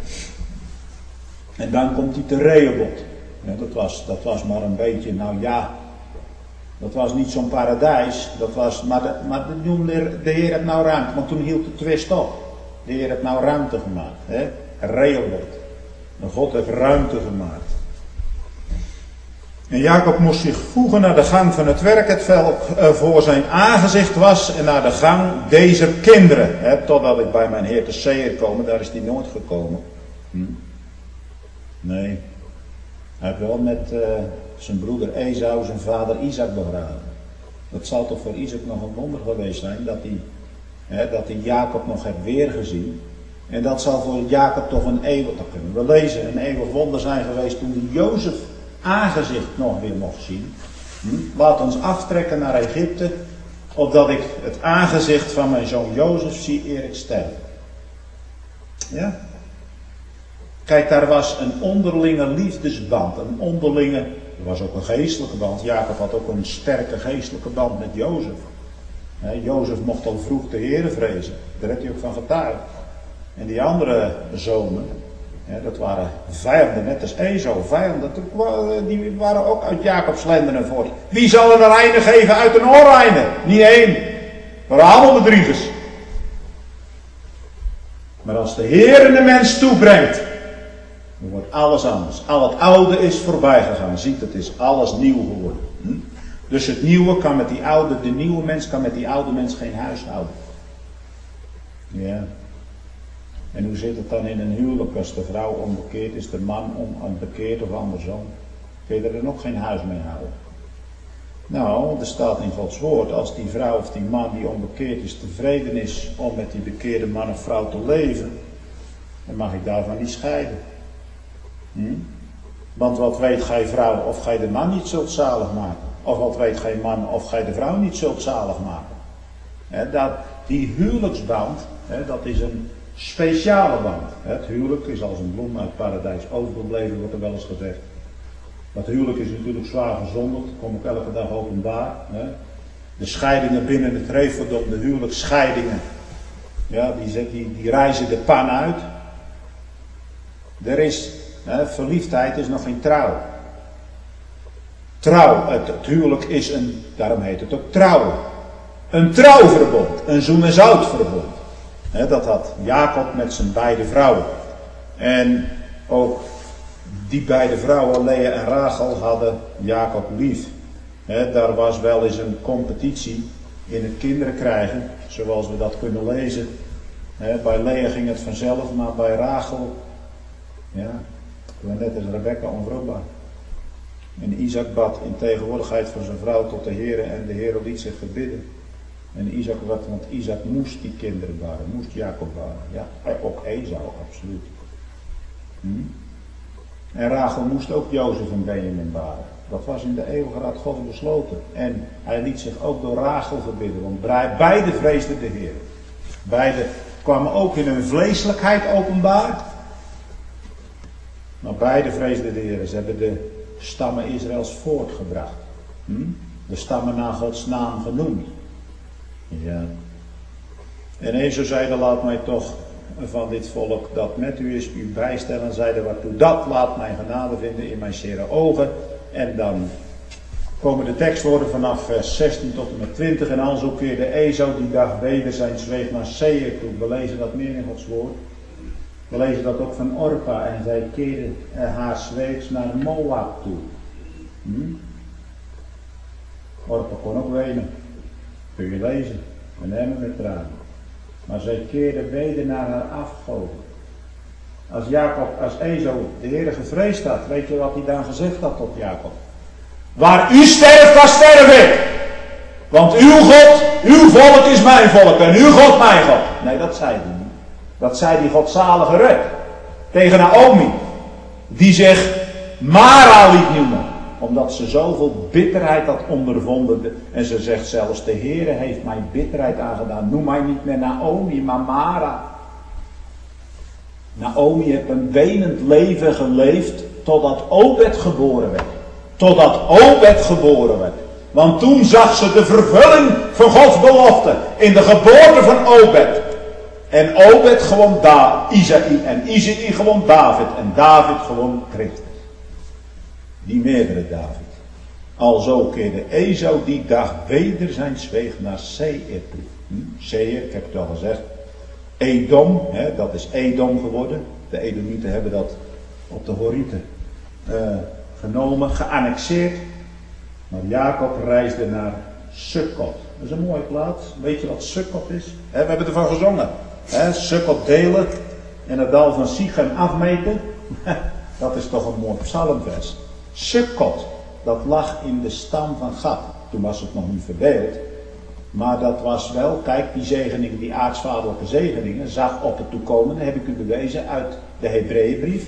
En dan komt hij te Rehoboth. Ja, dat, was, dat was maar een beetje, nou ja... Dat was niet zo'n paradijs, dat was, maar, de, maar de, de Heer heeft nou ruimte, want toen hield de twist op. De Heer heeft nou ruimte gemaakt, hè? Rehoboth. En God heeft ruimte gemaakt. En Jacob moest zich voegen naar de gang van het werk, het velk uh, voor zijn aangezicht was, en naar de gang deze kinderen. Hè? Totdat ik bij mijn Heer te Seir komen, daar is hij nooit gekomen. Hm? Nee. Hij heeft wel met uh, zijn broeder Esau zijn vader Isaac begraven. Dat zal toch voor Isaac nog een wonder geweest zijn dat hij, hè, dat hij Jacob nog heeft weergezien. En dat zal voor Jacob toch een eeuwig, dat kunnen we lezen, een eeuwig wonder zijn geweest toen hij Jozef aangezicht nog weer mocht zien. Hm? Laat ons aftrekken naar Egypte, opdat ik het aangezicht van mijn zoon Jozef zie eer ik sterf. Ja? Kijk, daar was een onderlinge liefdesband, een onderlinge, er was ook een geestelijke band. Jacob had ook een sterke geestelijke band met Jozef. He, Jozef mocht al vroeg de Heere vrezen, daar heb hij ook van getuigd. En die andere zonen, he, dat waren vijanden, net als Esau, vijanden, die waren ook uit Jacobs lenden voort. Wie zal er een reine geven uit een onreine? Niet één, maar allemaal bedriegers. Maar als de Heer de mens toebrengt, dan wordt alles anders. Al het oude is voorbij gegaan. Ziet, het is alles nieuw geworden. Hm? Dus het nieuwe kan met die oude, de nieuwe mens kan met die oude mens geen huis houden. Ja. En hoe zit het dan in een huwelijk als de vrouw onbekeerd is, de man onbekeerd of andersom? Kun je er ook geen huis mee houden? Nou, er staat in Gods woord, als die vrouw of die man die onbekeerd is tevreden is om met die bekeerde man of vrouw te leven, dan mag ik daarvan niet scheiden. Hm? Want wat weet gij vrouw of gij de man niet zult zalig maken? Of wat weet gij man of gij de vrouw niet zult zalig maken? He, dat, die huwelijksband, he, dat is een speciale band. Het huwelijk is als een bloem uit het paradijs overgebleven, wordt er wel eens gezegd. Dat huwelijk is natuurlijk zwaar gezonderd, dat komt ook elke dag openbaar. He. De scheidingen binnen het regeldom, de huwelijksscheidingen, ja, die, die, die reizen de pan uit. Er is, hè, verliefdheid is nog geen trouw. Trouw, het, het huwelijk is een, daarom heet het ook trouw. Een trouwverbond, een zoen- en zoutverbond. Hè, dat had Jacob met zijn beide vrouwen. En ook die beide vrouwen, Lea en Rachel, hadden Jacob lief. Hè, daar was wel eens een competitie in het kinderen krijgen, zoals we dat kunnen lezen He, bij Lea ging het vanzelf, maar bij Rachel, ja, net als Rebecca onvruchtbaar. En Isaac bad in tegenwoordigheid van zijn vrouw tot de Heere en de Heere liet zich verbidden. En Isaac wat, want Isaac moest die kinderen baren, moest Jacob baren. Ja, ook Esau, absoluut. Hm? En Rachel moest ook Jozef en Benjamin baren. Dat was in de eeuwige raad Gods besloten. En hij liet zich ook door Rachel verbidden, want beide vreesden de Heer. Beide kwamen ook in hun vleeselijkheid openbaar. Maar beide vreesden de Heer. Ze hebben de stammen Israëls voortgebracht. Hm? De stammen naar Gods naam genoemd. Ja. En Esau zeide, laat mij toch van dit volk dat met u is, u bijstellen. Zeide, waartoe dat, laat mij genade vinden in mijn zere ogen. En dan komen de tekstwoorden vanaf vers zestien tot en met twintig. En alzo keerde Esau die dag weder zijn zweeg naar Seir toe. We lezen dat meer in Gods woord. We lezen dat ook van Orpa. En zij keerde haar zweegs naar Moab toe. Hm? Orpa kon ook wenen. Kun je lezen. En hem met tranen. Maar zij keerde weder naar haar afgoden. Als Jacob, als Esau de Heere gevreesd had, weet je wat hij dan gezegd had tot Jacob? Waar u sterft, daar sterf ik. Want uw God, uw volk is mijn volk en uw God mijn God. Nee, dat zei hij niet. Dat zei die godzalige Rut. Tegen Naomi. Die zich Mara liet noemen. Omdat ze zoveel bitterheid had ondervonden. En ze zegt zelfs, de Heere heeft mij bitterheid aangedaan. Noem mij niet meer Naomi, maar Mara. Naomi heeft een wenend leven geleefd totdat Obed geboren werd. Totdat Obed geboren werd. Want toen zag ze de vervulling van Gods belofte in de geboorte van Obed. En Obed gewoon da- Isaïe en Isaïe gewoon David en David gewoon Christus. Die meerdere David. Alzo keerde Esau die dag weder zijn zweeg naar Seir toe. Hm? Seir, ik heb het al gezegd. Edom, hè, dat is Edom geworden. De Edomieten hebben dat op de Horieten uh, genomen, geannexeerd. Maar Jacob reisde naar Sukkot. Dat is een mooie plaats. Weet je wat Sukkot is? He, we hebben ervan gezongen. He, Sukkot delen en het dal van Sichem afmeten. Dat is toch een mooi psalmvers. Sukkot, dat lag in de stam van Gad. Toen was het nog niet verdeeld. Maar dat was wel, kijk, die zegeningen, die aartsvaderlijke zegeningen, zag op het toekomende, heb ik u bewezen uit de Hebreeënbrief.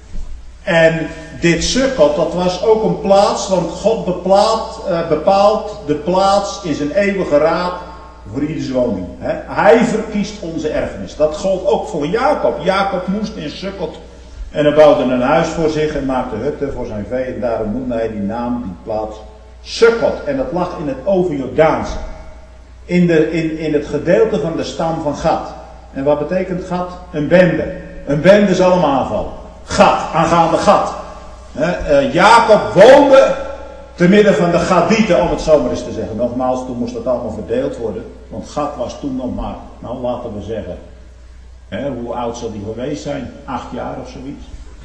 En dit Sukkot, dat was ook een plaats, want God bepaalt, uh, bepaalt de plaats in zijn eeuwige raad voor ieders woning. He? Hij verkiest onze erfenis. Dat gold ook voor Jacob. Jacob moest in Sukkot en hij bouwde een huis voor zich en maakte hutten voor zijn vee. En daarom noemde hij die naam, die plaats, Sukkot. En dat lag in het overjordaanse. In, de, in, in het gedeelte van de stam van Gad. En wat betekent Gad? Een bende. Een bende zal hem aanvallen. Gad, aangaande Gad. He, uh, Jacob woonde te midden van de Gadieten, om het zo maar eens te zeggen. Nogmaals, toen moest dat allemaal verdeeld worden. Want Gad was toen nog maar, nou laten we zeggen, he, hoe oud zal die geweest zijn? Acht jaar of zoiets.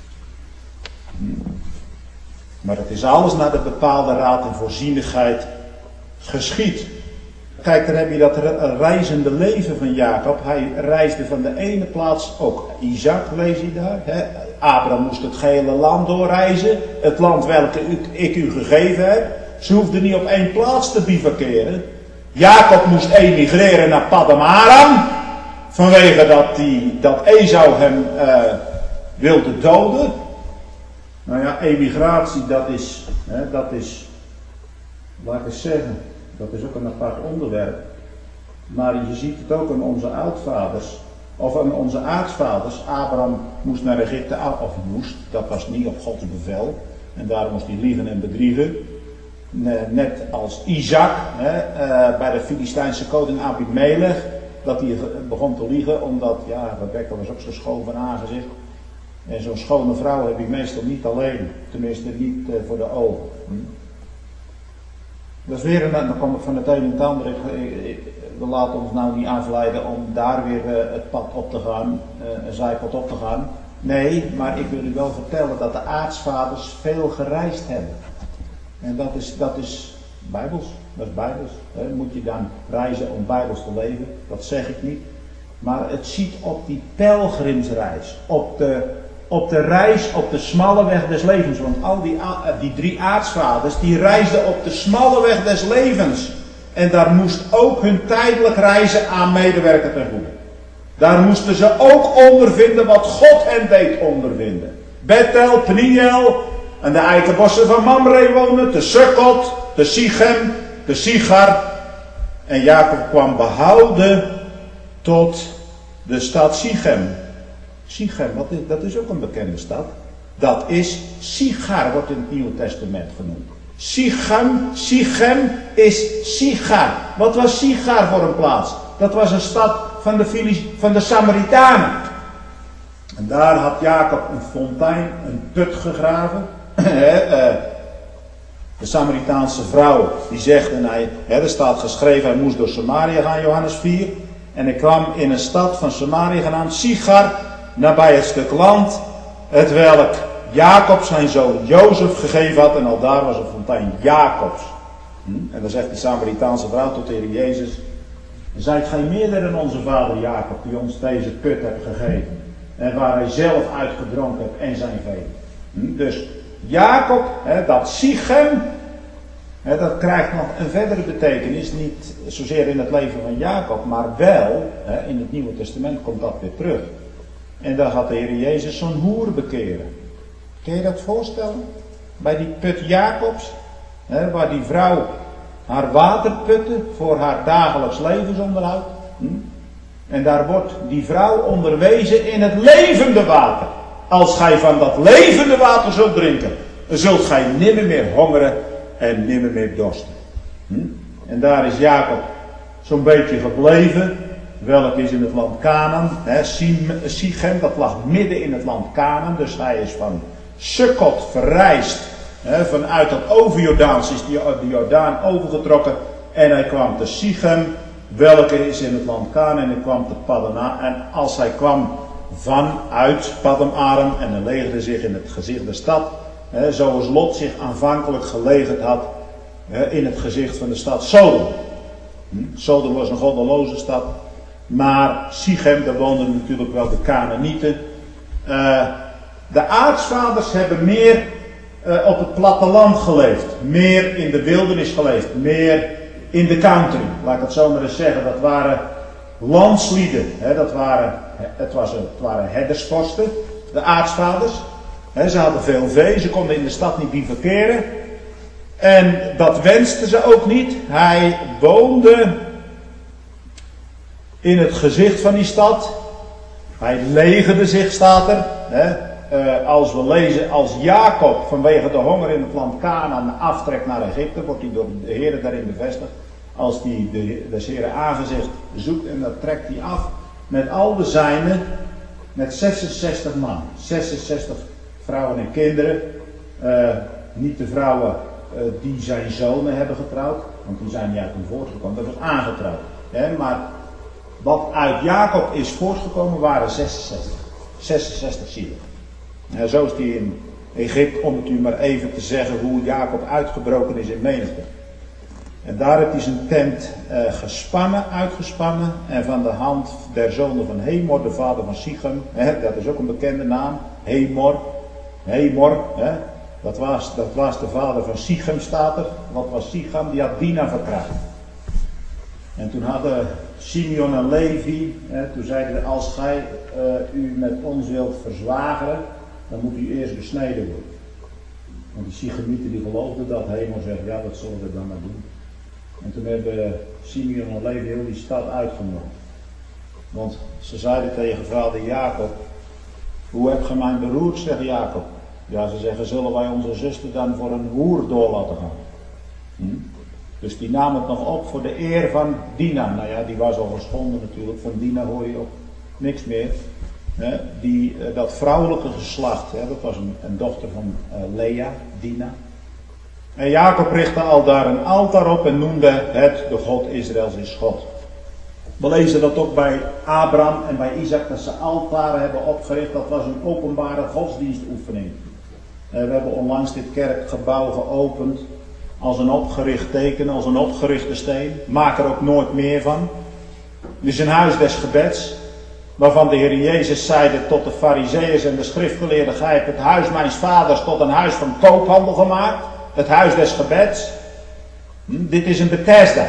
Hmm. Maar het is alles naar de bepaalde raad en voorzienigheid geschied. Kijk, daar heb je dat reizende leven van Jacob. Hij reisde van de ene plaats, ook Isaac lees je daar. Hè? Abraham moest het gehele land doorreizen. Het land welke ik u gegeven heb. Ze hoefden niet op één plaats te bivakeren. Jacob moest emigreren naar Paddan Aram. Vanwege dat, die, dat Esau hem uh, wilde doden. Nou ja, emigratie dat is, hè, dat is, laat ik eens zeggen... Dat is ook een apart onderwerp. Maar je ziet het ook aan onze oudvaders. Of aan onze aartsvaders. Abraham moest naar Egypte. Of moest. Dat was niet op Gods bevel. En daarom moest hij liegen en bedriegen. Net als Isaac. Hè, bij de Filistijnse koning Abimelech. Dat hij begon te liegen. Omdat, ja, Rebecca was ook zo schoon van aangezicht. En zo'n schone vrouw heb je meestal niet alleen. Tenminste niet voor de ogen. Hm? Dat is weer een, dan kom ik van het een en het ander. We laten ons nou niet afleiden om daar weer uh, het pad op te gaan, uh, een zijpad op te gaan. Nee, maar ik wil u wel vertellen dat de aartsvaders veel gereisd hebben. En dat is, dat is bijbels, dat is bijbels. Hè. Moet je dan reizen om bijbels te leven? Dat zeg ik niet. Maar het ziet op die pelgrimsreis, op de, op de reis op de smalle weg des levens. Want al die, die drie aartsvaders, die reisden op de smalle weg des levens. En daar moest ook hun tijdelijk reizen aan medewerken ten goede. Daar moesten ze ook ondervinden wat God hen deed ondervinden. Bethel, Pniel en de eikenbossen van Mamre wonen, te Sukkot, te Sichem, te Sigar. En Jacob kwam behouden tot de stad Sichem. Sichem, wat is, dat is ook een bekende stad. Dat is Sigar, wordt in het Nieuwe Testament genoemd. Sichem, Sichem is Sigar. Wat was Sigar voor een plaats? Dat was een stad van de, Filis, van de Samaritanen. En daar had Jacob een fontein, een put gegraven. De Samaritaanse vrouw die zegt, en hij, er staat geschreven, hij moest door Samaria gaan, Johannes vier. En ik kwam in een stad van Samaria genaamd Sigar, nabij het stuk land, het welk Jacob zijn zoon Jozef gegeven had. En al daar was een fontein Jacobs. Hm? En dan zegt die Samaritaanse vrouw tot de Heer Jezus, zijt gij meerder dan onze vader Jacob, die ons deze put hebt gegeven. En waar hij zelf uitgedronken heeft en zijn vee. Hm? Dus Jacob, hè, dat Sichem, hè, dat krijgt nog een verdere betekenis. Niet zozeer in het leven van Jacob, maar wel, hè, in het Nieuwe Testament komt dat weer terug. En daar gaat de Heer Jezus zo'n hoer bekeren. Kun je dat voorstellen? Bij die put Jacobs, hè, waar die vrouw haar water putte voor haar dagelijks levensonderhoud. Hm? En daar wordt die vrouw onderwezen in het levende water. Als gij van dat levende water zult drinken, zult gij nimmer meer hongeren en nimmer meer dorsten. Hm? En daar is Jacob zo'n beetje gebleven. Welk is in het land Canaan. Sichem, dat lag midden in het land Canaan. Dus hij is van Sukkot verreisd. He, vanuit dat overjordaans is die, de Jordaan overgetrokken. En hij kwam te Sichem. Welke is in het land Canaan. En hij kwam te Paddan. En als hij kwam vanuit Paddan Aram. En hij legerde zich in het gezicht der stad. He, zoals Lot zich aanvankelijk gelegerd had. He, in het gezicht van de stad Sodom. Hm? Sodom was een goddeloze stad. Maar Sichem, daar woonden natuurlijk wel de Canaanieten. Uh, de aartsvaders hebben meer uh, op het platteland geleefd. Meer in de wildernis geleefd. Meer in de country. Laat ik het zo maar eens zeggen. Dat waren landslieden. Hè, dat waren, het, was een, het waren herdersposten. De aartsvaders. Hè, ze hadden veel vee. Ze konden in de stad niet bivakeren. En dat wensten ze ook niet. Hij woonde in het gezicht van die stad. Hij legerde zich, staat er. Hè. Uh, als we lezen, als Jacob vanwege de honger in het land Canaan aftrekt naar Egypte, wordt hij door de Heer daarin bevestigd. Als hij de, de Heer aangezicht zoekt en dat trekt hij af met al de zijnen, met zesenzestig man. zesenzestig vrouwen en kinderen. Uh, niet de vrouwen uh, die zijn zonen hebben getrouwd, want die zijn niet uit hem voortgekomen, dat was aangetrouwd. Hè, maar wat uit Jacob is voortgekomen waren zesenzestig. zesenzestig zielen. Ja, zo is die in Egypte, om het u maar even te zeggen hoe Jacob uitgebroken is in menigte. En daar heeft hij zijn tent uh, gespannen, uitgespannen. En van de hand der zonen van Hemor, de vader van Sichem. Hè, dat is ook een bekende naam. Hemor. Hemor. Hè, dat, was, dat was de vader van Sichem, staat er. Wat was Sichem? Die had Dina verkracht. En toen hadden Simeon en Levi, hè, toen zeiden ze, als gij uh, u met ons wilt verzwageren, dan moet u eerst besneden worden. Want die Sichemieten die geloofden dat. Hemel zegt, ja, dat zullen we dan maar doen. En toen hebben Simeon en Levi heel die stad uitgenomen. Want ze zeiden tegen vader Jacob, hoe heb je mij beroerd, zegt Jacob. Ja, ze zeggen, zullen wij onze zuster dan voor een hoer door laten gaan? Hm? Dus die nam het nog op voor de eer van Dina. Nou ja, die was al geschonden natuurlijk. Van Dina hoor je ook niks meer. He, die, dat vrouwelijke geslacht, he, dat was een, een dochter van uh, Lea, Dina. En Jacob richtte al daar een altaar op en noemde het de God Israëls is God. We lezen dat ook bij Abraham en bij Isaac, dat ze altaren hebben opgericht. Dat was een openbare godsdienstoefening. Uh, we hebben onlangs dit kerkgebouw geopend als een opgericht teken, als een opgerichte steen. Maak er ook nooit meer van. Het is een huis des gebeds. waarvan de Heer Jezus zeide tot de Farizeeërs en de schriftgeleerden: gij hebt het huis mijns vaders tot een huis van koophandel gemaakt, het huis des gebeds. Hm, dit is een Bethesda.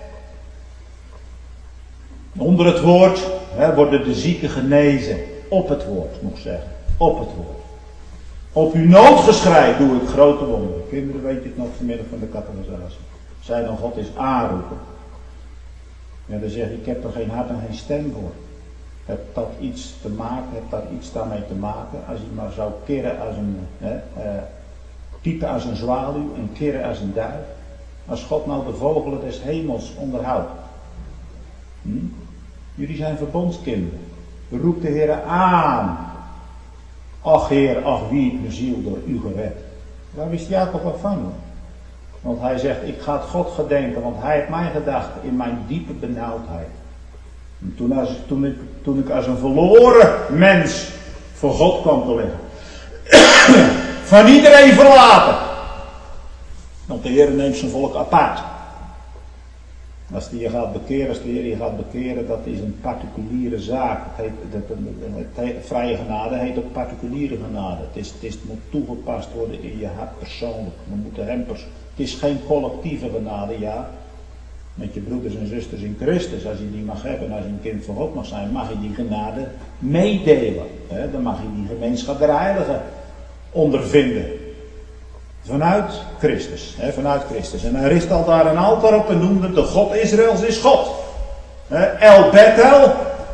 Onder het woord hè, worden de zieken genezen. Op het woord, moet ik zeggen. Op het woord. Op uw noodgeschrei doe ik grote wonderen. Kinderen, weet je het nog vanmiddag van de catechisatie. Zij dan God is aanroepen. Ja, dan zeg je, ik heb er geen hart en geen stem voor. Heb dat iets te maken, heb daar iets daarmee te maken. Als je maar zou kirren als een, hè, eh, piepen als een zwaluw en kirren als een duif. Als God nou de vogelen des hemels onderhoudt. Hm? Jullie zijn verbondskinderen. Roep de Heer aan. Ach Heer, ach wie ik mijn ziel door u gered. Daar wist Jacob wat van. Hoor. Want hij zegt, ik ga het God gedenken, want hij heeft mij gedacht in mijn diepe benauwdheid. En toen, als, toen, ik, toen ik als een verloren mens voor God kwam te liggen. Van iedereen verlaten. Want de Heer neemt zijn volk apart. Als die je gaat bekeren, als de Heer je gaat bekeren, dat is een particuliere zaak. Het, heet, het, het, het, het vrije genade heet ook particuliere genade. Het, is, het, is, het moet toegepast worden in je hart persoonlijk. We moeten hem pers- het is geen collectieve genade, ja. Met je broeders en zusters in Christus, als je die mag hebben, als je een kind van God mag zijn, mag je die genade meedelen. Hè? Dan mag je die gemeenschap der heiligen ondervinden. Vanuit Christus, hè, vanuit Christus. En hij richt al daar een altaar op en noemde de God Israëls is God. Hè, El Bethel.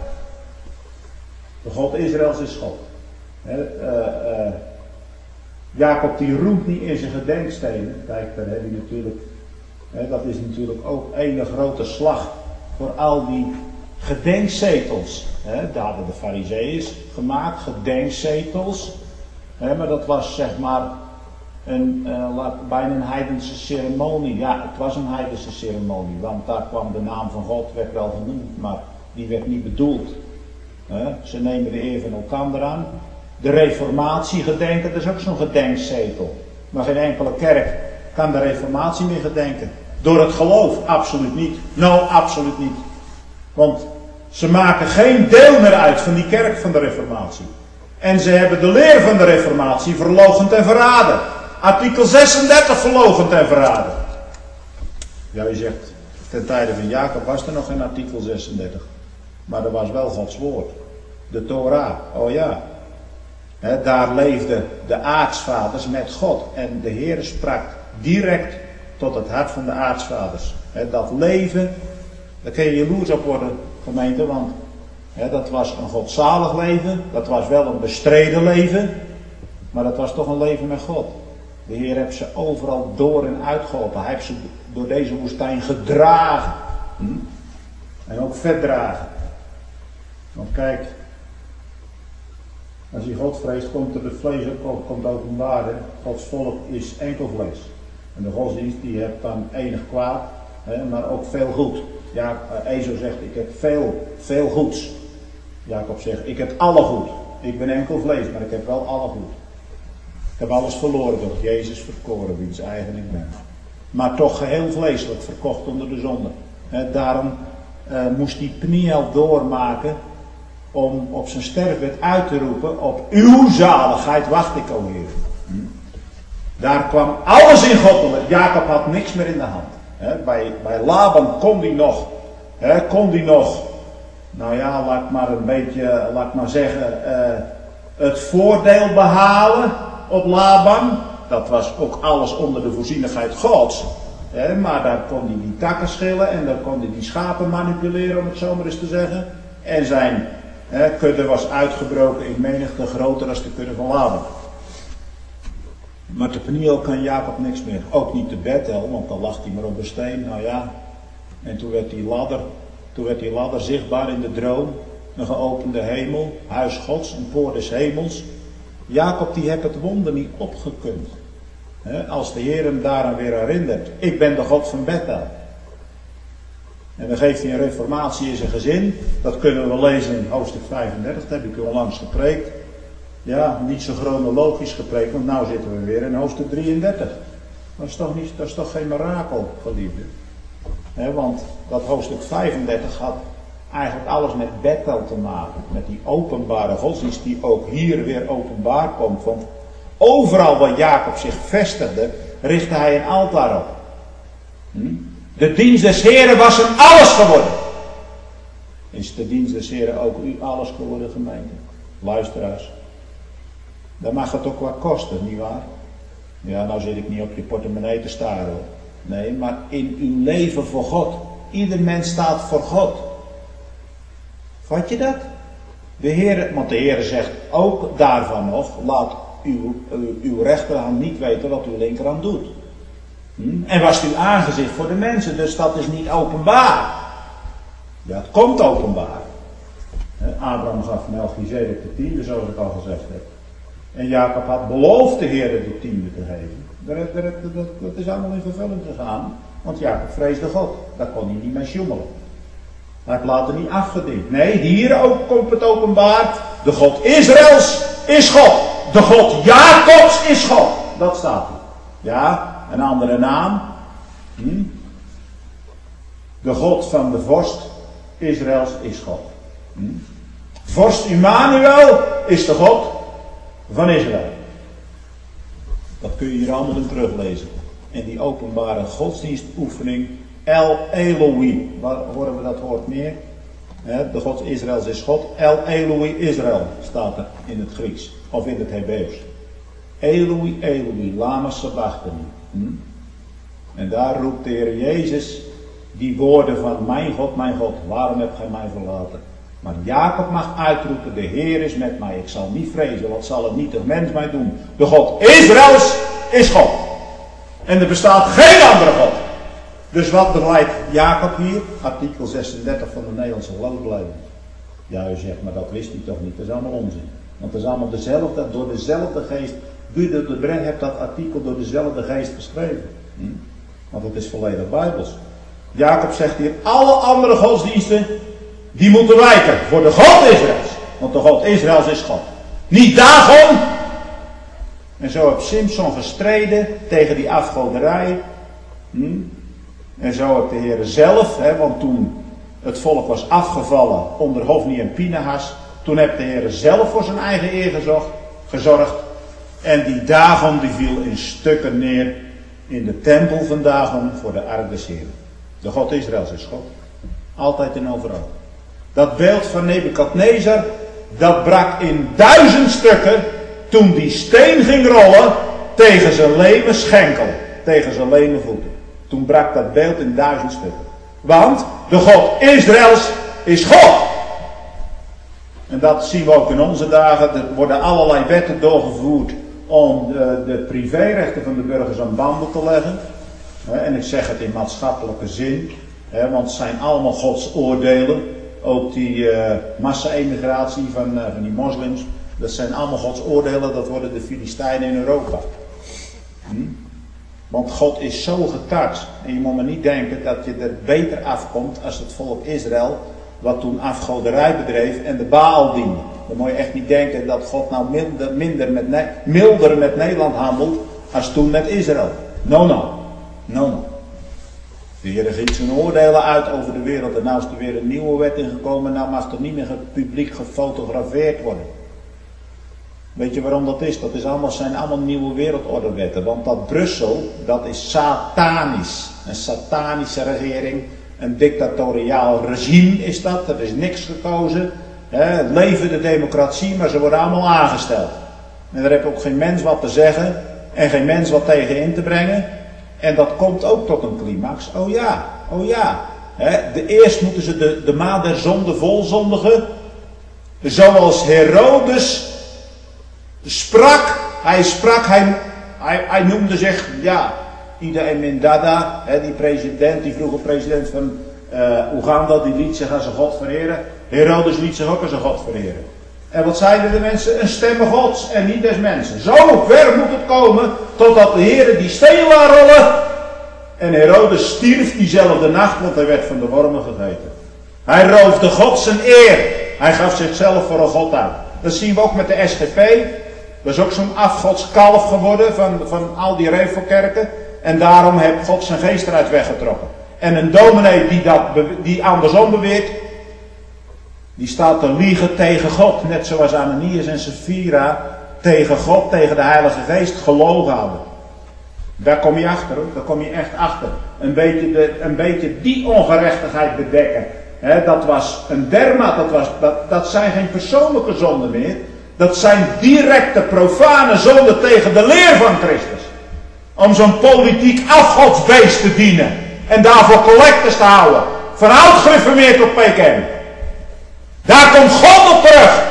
De God Israëls is God. Hè, uh, uh, Jacob die roemt niet in zijn gedenkstenen. Kijk, daar heb je natuurlijk, hè, dat is natuurlijk ook een grote slag voor al die gedenkzetels. Hè, daar hadden de Farizeeërs gemaakt, gedenkzetels. Hè, maar dat was zeg maar een, uh, bijna een heidense ceremonie. Ja, het was een heidense ceremonie, want daar kwam de naam van God, werd wel genoemd, maar die werd niet bedoeld. Hè? Ze nemen de eer van elkaar aan. De reformatie gedenken, dat is ook zo'n gedenkzetel. Maar geen enkele kerk kan de reformatie meer gedenken. Door het geloof, absoluut niet. Nou, absoluut niet. Want ze maken geen deel meer uit van die kerk van de reformatie. En ze hebben de leer van de reformatie verloochend en verraden. Artikel zesendertig verloochend en verraden. Ja, je zegt, ten tijde van Jacob was er nog geen artikel zesendertig. Maar er was wel Gods woord. De Torah, oh ja. He, daar leefden de aartsvaders met God. En de Heer sprak direct tot het hart van de aartsvaders. He, dat leven, daar kun je jaloers op worden, gemeente. Want he, dat was een godzalig leven. Dat was wel een bestreden leven. Maar dat was toch een leven met God. De Heer heeft ze overal door en uit geholpen. Hij heeft ze door deze woestijn gedragen. Hm? En ook verdragen. Want kijk, als je God vreest, komt er het vlees ook, komt openbaar. Hè? Gods volk is enkel vlees. En de godsdienst die heeft dan enig kwaad, hè, maar ook veel goed. Ja, Ezo zegt, ik heb veel, veel goeds. Jacob zegt, ik heb alle goed. Ik ben enkel vlees, maar ik heb wel alle goed. Ik heb alles verloren door Jezus verkoren, wiens eigen ik ben. Maar toch geheel vleeselijk, verkocht onder de zonde. He, daarom uh, moest hij Pniel doormaken om op zijn sterfbed uit te roepen, op uw zaligheid wacht ik, o Heer. Hm? Daar kwam alles in God onder. Jacob had niks meer in de hand. He, bij, bij Laban kon hij nog, he, kon hij nog, nou ja, laat ik maar een beetje, laat ik maar zeggen, uh, het voordeel behalen op Laban. Dat was ook alles onder de voorzienigheid Gods. He, maar daar kon hij die takken schillen en daar kon hij die schapen manipuleren, om het zo maar eens te zeggen. En zijn he, kudde was uitgebroken in menigte groter als de kudde van Laban. Maar te Peniel kan Jacob niks meer. Ook niet te Bethel, want dan lag hij maar op een steen. Nou ja, en toen werd die ladder, toen werd die ladder zichtbaar in de droom. Een geopende hemel, huis Gods, een poort des hemels. Jacob die heeft het wonder niet opgekund. He, als de Heer hem daaraan weer herinnert. Ik ben de God van Bethel. En dan geeft hij een reformatie in zijn gezin. Dat kunnen we lezen in hoofdstuk vijfendertig. Dat heb ik u onlangs gepreekt. Ja, niet zo chronologisch gepreekt. Want nu zitten we weer in hoofdstuk drieëndertig. Dat is toch, niet, dat is toch geen mirakel, geliefde. He, want dat hoofdstuk vijfendertig had eigenlijk alles met Bethel te maken. Met die openbare godsdienst die ook hier weer openbaar komt. Want overal waar Jacob zich vestigde, richtte hij een altaar op. Hm? De dienst des Heren was hem alles geworden. Is de dienst des Heren ook u alles geworden, gemeente? Luisteraars. Dan mag het ook wat kosten, nietwaar? Ja, nou zit ik niet op je portemonnee te staren hoor. Nee, maar in uw leven voor God. Ieder mens staat voor God. Vat je dat? De Heer, want de Heer zegt ook daarvan nog, laat uw, uw, uw rechterhand niet weten wat uw linkerhand doet. Hm? En was uw aangezicht voor de mensen, dus dat is niet openbaar. Ja, het komt openbaar. Abraham gaf Melchizedek de tiende, zoals ik al gezegd heb. En Jacob had beloofd de Heer de tiende te geven. Dat, dat, dat, dat is allemaal in vervulling gegaan. Want Jacob vreesde God. Daar kon hij niet mee sjoemelen. Hij heeft later niet afgediend. Nee, hier ook komt het openbaar. De God Israëls is God. De God Jacobs is God. Dat staat er. Ja, een andere naam. Hm? De God van de vorst Israëls is God. Hm? Vorst Immanuel is de God van Israël. Dat kun je hier allemaal in teruglezen. In die openbare godsdienstoefening El Eloi. Waar horen we dat woord meer? De God Israëls is God. El Eloi Israël staat er in het Grieks. Of in het Hebreeuws. Eloi Eloi lama sabachthani. Hm? En daar roept de Heer Jezus die woorden van mijn God, mijn God, waarom hebt gij mij verlaten? Maar Jacob mag uitroepen, de Heer is met mij, ik zal niet vrezen, wat zal een nietig mens mij doen? De God Israëls is God. En er bestaat geen andere God. Dus wat beleidt Jacob hier? Artikel zesendertig van de Nederlandse geloofsbelijdenis. Ja, u zegt, maar dat wist hij toch niet, dat is allemaal onzin. Want het is allemaal dezelfde, door dezelfde geest, Guido de Brent heeft dat artikel door dezelfde geest geschreven. Hm? Want het is volledig Bijbels. Jacob zegt hier, alle andere godsdiensten, die moeten wijken voor de God Israëls. Want de God Israëls is God. Niet Dagon. En zo heeft Simson gestreden tegen die afgoderij. Hm? En zo heeft de Heer zelf, hè, want toen het volk was afgevallen onder Hofni en Pinehas, toen heeft de Heer zelf voor zijn eigen eer gezocht, gezorgd. En die Dagon die viel in stukken neer in de tempel van Dagon voor de ark des Heeren. De God Israëls is God. Altijd en overal. Dat beeld van Nebukadnezar, dat brak in duizend stukken toen die steen ging rollen tegen zijn leme schenkel, tegen zijn leme voeten. Toen brak dat beeld in duizend stukken. Want de God Israëls is God. En dat zien we ook in onze dagen. Er worden allerlei wetten doorgevoerd om de, de privérechten van de burgers aan banden te leggen. En ik zeg het in maatschappelijke zin, want het zijn allemaal Gods oordelen. Ook die uh, massa-emigratie van, uh, van die moslims, dat zijn allemaal Gods oordelen, dat worden de Filistijnen in Europa. Hm? Want God is zo getart. En je moet maar niet denken dat je er beter afkomt als het volk Israël, wat toen afgoderij bedreef en de Baal diende. Dan moet je echt niet denken dat God nou milder, minder met ne- milder met Nederland handelt als toen met Israël. No, no. No, no. De Heer giet zijn oordelen uit over de wereld. En nou is er weer een nieuwe wet ingekomen. Nou mag er niet meer publiek gefotografeerd worden. Weet je waarom dat is? Dat is allemaal, zijn allemaal nieuwe wereldordewetten. Want dat Brussel, dat is satanisch. Een satanische regering. Een dictatoriaal regime is dat. Er is niks gekozen. He, leven de democratie, maar ze worden allemaal aangesteld. En daar heb ook geen mens wat te zeggen. En geen mens wat tegen in te brengen. En dat komt ook tot een climax. Oh ja, oh ja. He, de, eerst moeten ze de, de maat der zonde volzondigen. Zoals Herodes sprak. Hij sprak, hij, hij, hij noemde zich, ja, Idi Amin Dada, he, die president, die vroege president van uh, Oeganda, die liet zich als een god vereren. Herodes liet zich ook als een god vereren. En wat zeiden de mensen? Een stemme gods en niet des mensen. Zo ver moet het komen totdat de Heer die steen laat rollen. En Herodes stierf diezelfde nacht, want hij werd van de wormen gegeten. Hij roofde God zijn eer. Hij gaf zichzelf voor een god aan. Dat zien we ook met de S G P. Dat is ook zo'n afgodskalf geworden van, van al die revelkerken. En daarom heeft God zijn geest eruit weggetrokken. En een dominee die, dat, die andersom beweert, Die staat te liegen tegen God. Net zoals Ananias en Sapphira tegen God, tegen de Heilige Geest gelogen hadden. Daar kom je achter hoor. Daar kom je echt achter. Een beetje, de, een beetje die ongerechtigheid bedekken. He, dat was een derma. Dat, was, dat, dat zijn geen persoonlijke zonden meer. Dat zijn directe profane zonden tegen de leer van Christus. Om zo'n politiek afgodsbeest te dienen. En daarvoor collectes te houden. Van oud gereformeerd tot P K M. Daar komt God op terug.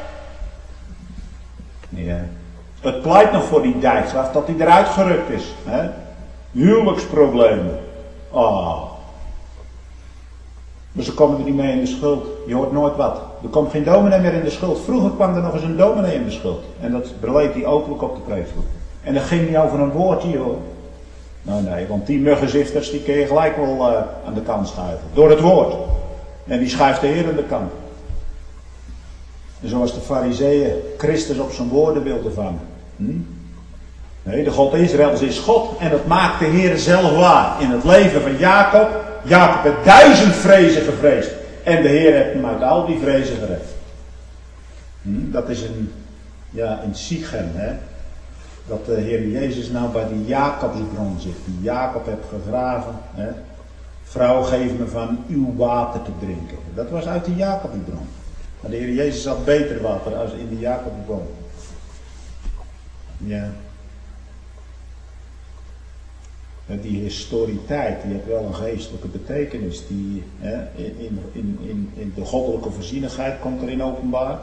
Ja. Het pleit nog voor die Dijkgraaf dat hij eruit gerukt is. Hè? Huwelijksproblemen. Oh. Maar ze komen er niet mee in de schuld. Je hoort nooit wat. Er komt geen dominee meer in de schuld. Vroeger kwam er nog eens een dominee in de schuld. En dat beleed hij openlijk op de preekvloer. En dat ging niet over een woordje hoor. Nou nee, want die muggenzifters die kun je gelijk wel uh, aan de kant schuiven. Door het woord. En die schuift de Heer aan de kant. En zoals de Farizeeën Christus op zijn woorden wilden vangen. Hm? Nee, de God Israëls is God. En dat maakt de Heer zelf waar. In het leven van Jacob. Jacob heeft duizend vrezen gevreesd. En de Heer heeft hem uit al die vrezen gered. Hm? Dat is een, ja, in Sichem. Hè? Dat de Heer Jezus nou bij die Jacobsbron zit. Die Jacob heeft gegraven. Hè? Vrouw, geef me van uw water te drinken. Dat was uit de Jacobsbron. Maar de Heer Jezus had beter water als in de Jacobsbron. Ja. Die historiteit, die heeft wel een geestelijke betekenis. Die, hè, in, in, in, in de goddelijke voorzienigheid komt er in openbaar.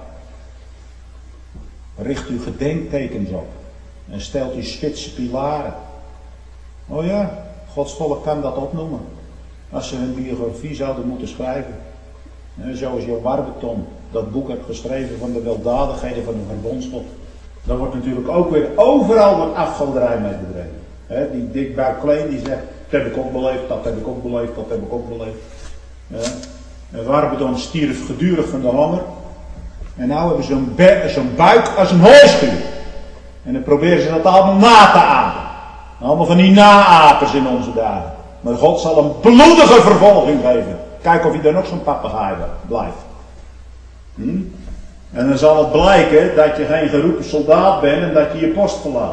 Richt uw gedenktekens op. En stelt u spitse pilaren. Oh ja, Gods volk kan dat opnoemen. Als ze hun biografie zouden moeten schrijven. En zoals Jan Warbeton dat boek heeft geschreven van de weldadigheden van de verbondsgod. Dan wordt natuurlijk ook weer overal wat afgoderij mee bedreven. He, die Dick Buik-Kleen die zegt, dat heb ik ook beleefd, dat heb ik ook beleefd, dat heb ik ook beleefd. Ja. En Warbeton stierf gedurig van de honger. En nou hebben ze zo'n zo'n buik als een hooischuur. En dan proberen ze dat allemaal na te apen. Allemaal van die naapers in onze dagen. Maar God zal een bloedige vervolging geven. Kijk of hij er nog zo'n papegaai blijft. Hm? En dan zal het blijken dat je geen geroepen soldaat bent en dat je je post verlaat.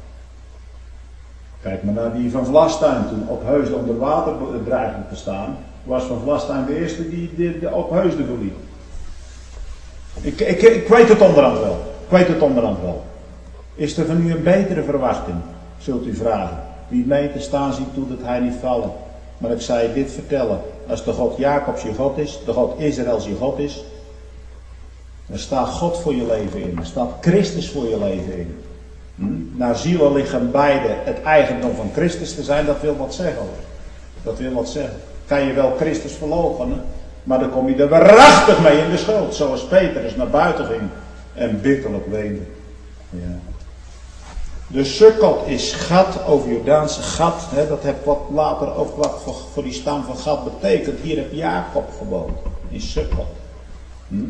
Kijk maar naar die van Vlastuin toen op Heusden onder water dreigde te staan. Was van Vlastuin de eerste die, die, die op Heusden verliet. Ik, ik, ik weet het onderhand wel. Ik weet het onderhand wel. Is er van u een betere verwachting? Zult u vragen. Wie mee te staan ziet toe dat hij niet vallen. Maar ik zal je dit vertellen. Als de God Jacobs je God is, de God Israëls je God is, dan staat God voor je leven in. Dan staat Christus voor je leven in. Hm? Naar ziel en lichaam beide het eigendom van Christus te zijn, dat wil wat zeggen hoor. Dat wil wat zeggen. Kan je wel Christus verloochenen, maar dan kom je er waarachtig mee in de schuld. Zoals Petrus naar buiten ging en bitterlijk weende. Ja. De Sukkot is Gad, over Jordaanse Gad. Hè, dat heeft wat later ook wat voor, voor die stam van Gad betekend. Hier heeft Jacob gewoond, in Sukkot. Hm?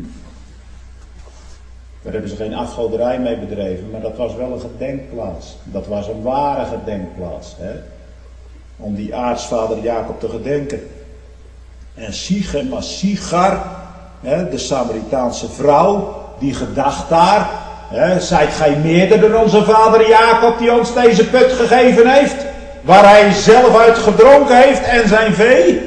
Daar hebben ze geen afgoderij mee bedreven, maar dat was wel een gedenkplaats. Dat was een ware gedenkplaats. Hè? Om die aartsvader Jacob te gedenken. En Sichem was Sigar, hè, de Samaritaanse vrouw, die gedacht daar, hè, zijt gij meerder dan onze vader Jacob die ons deze put gegeven heeft, waar hij zelf uit gedronken heeft en zijn vee.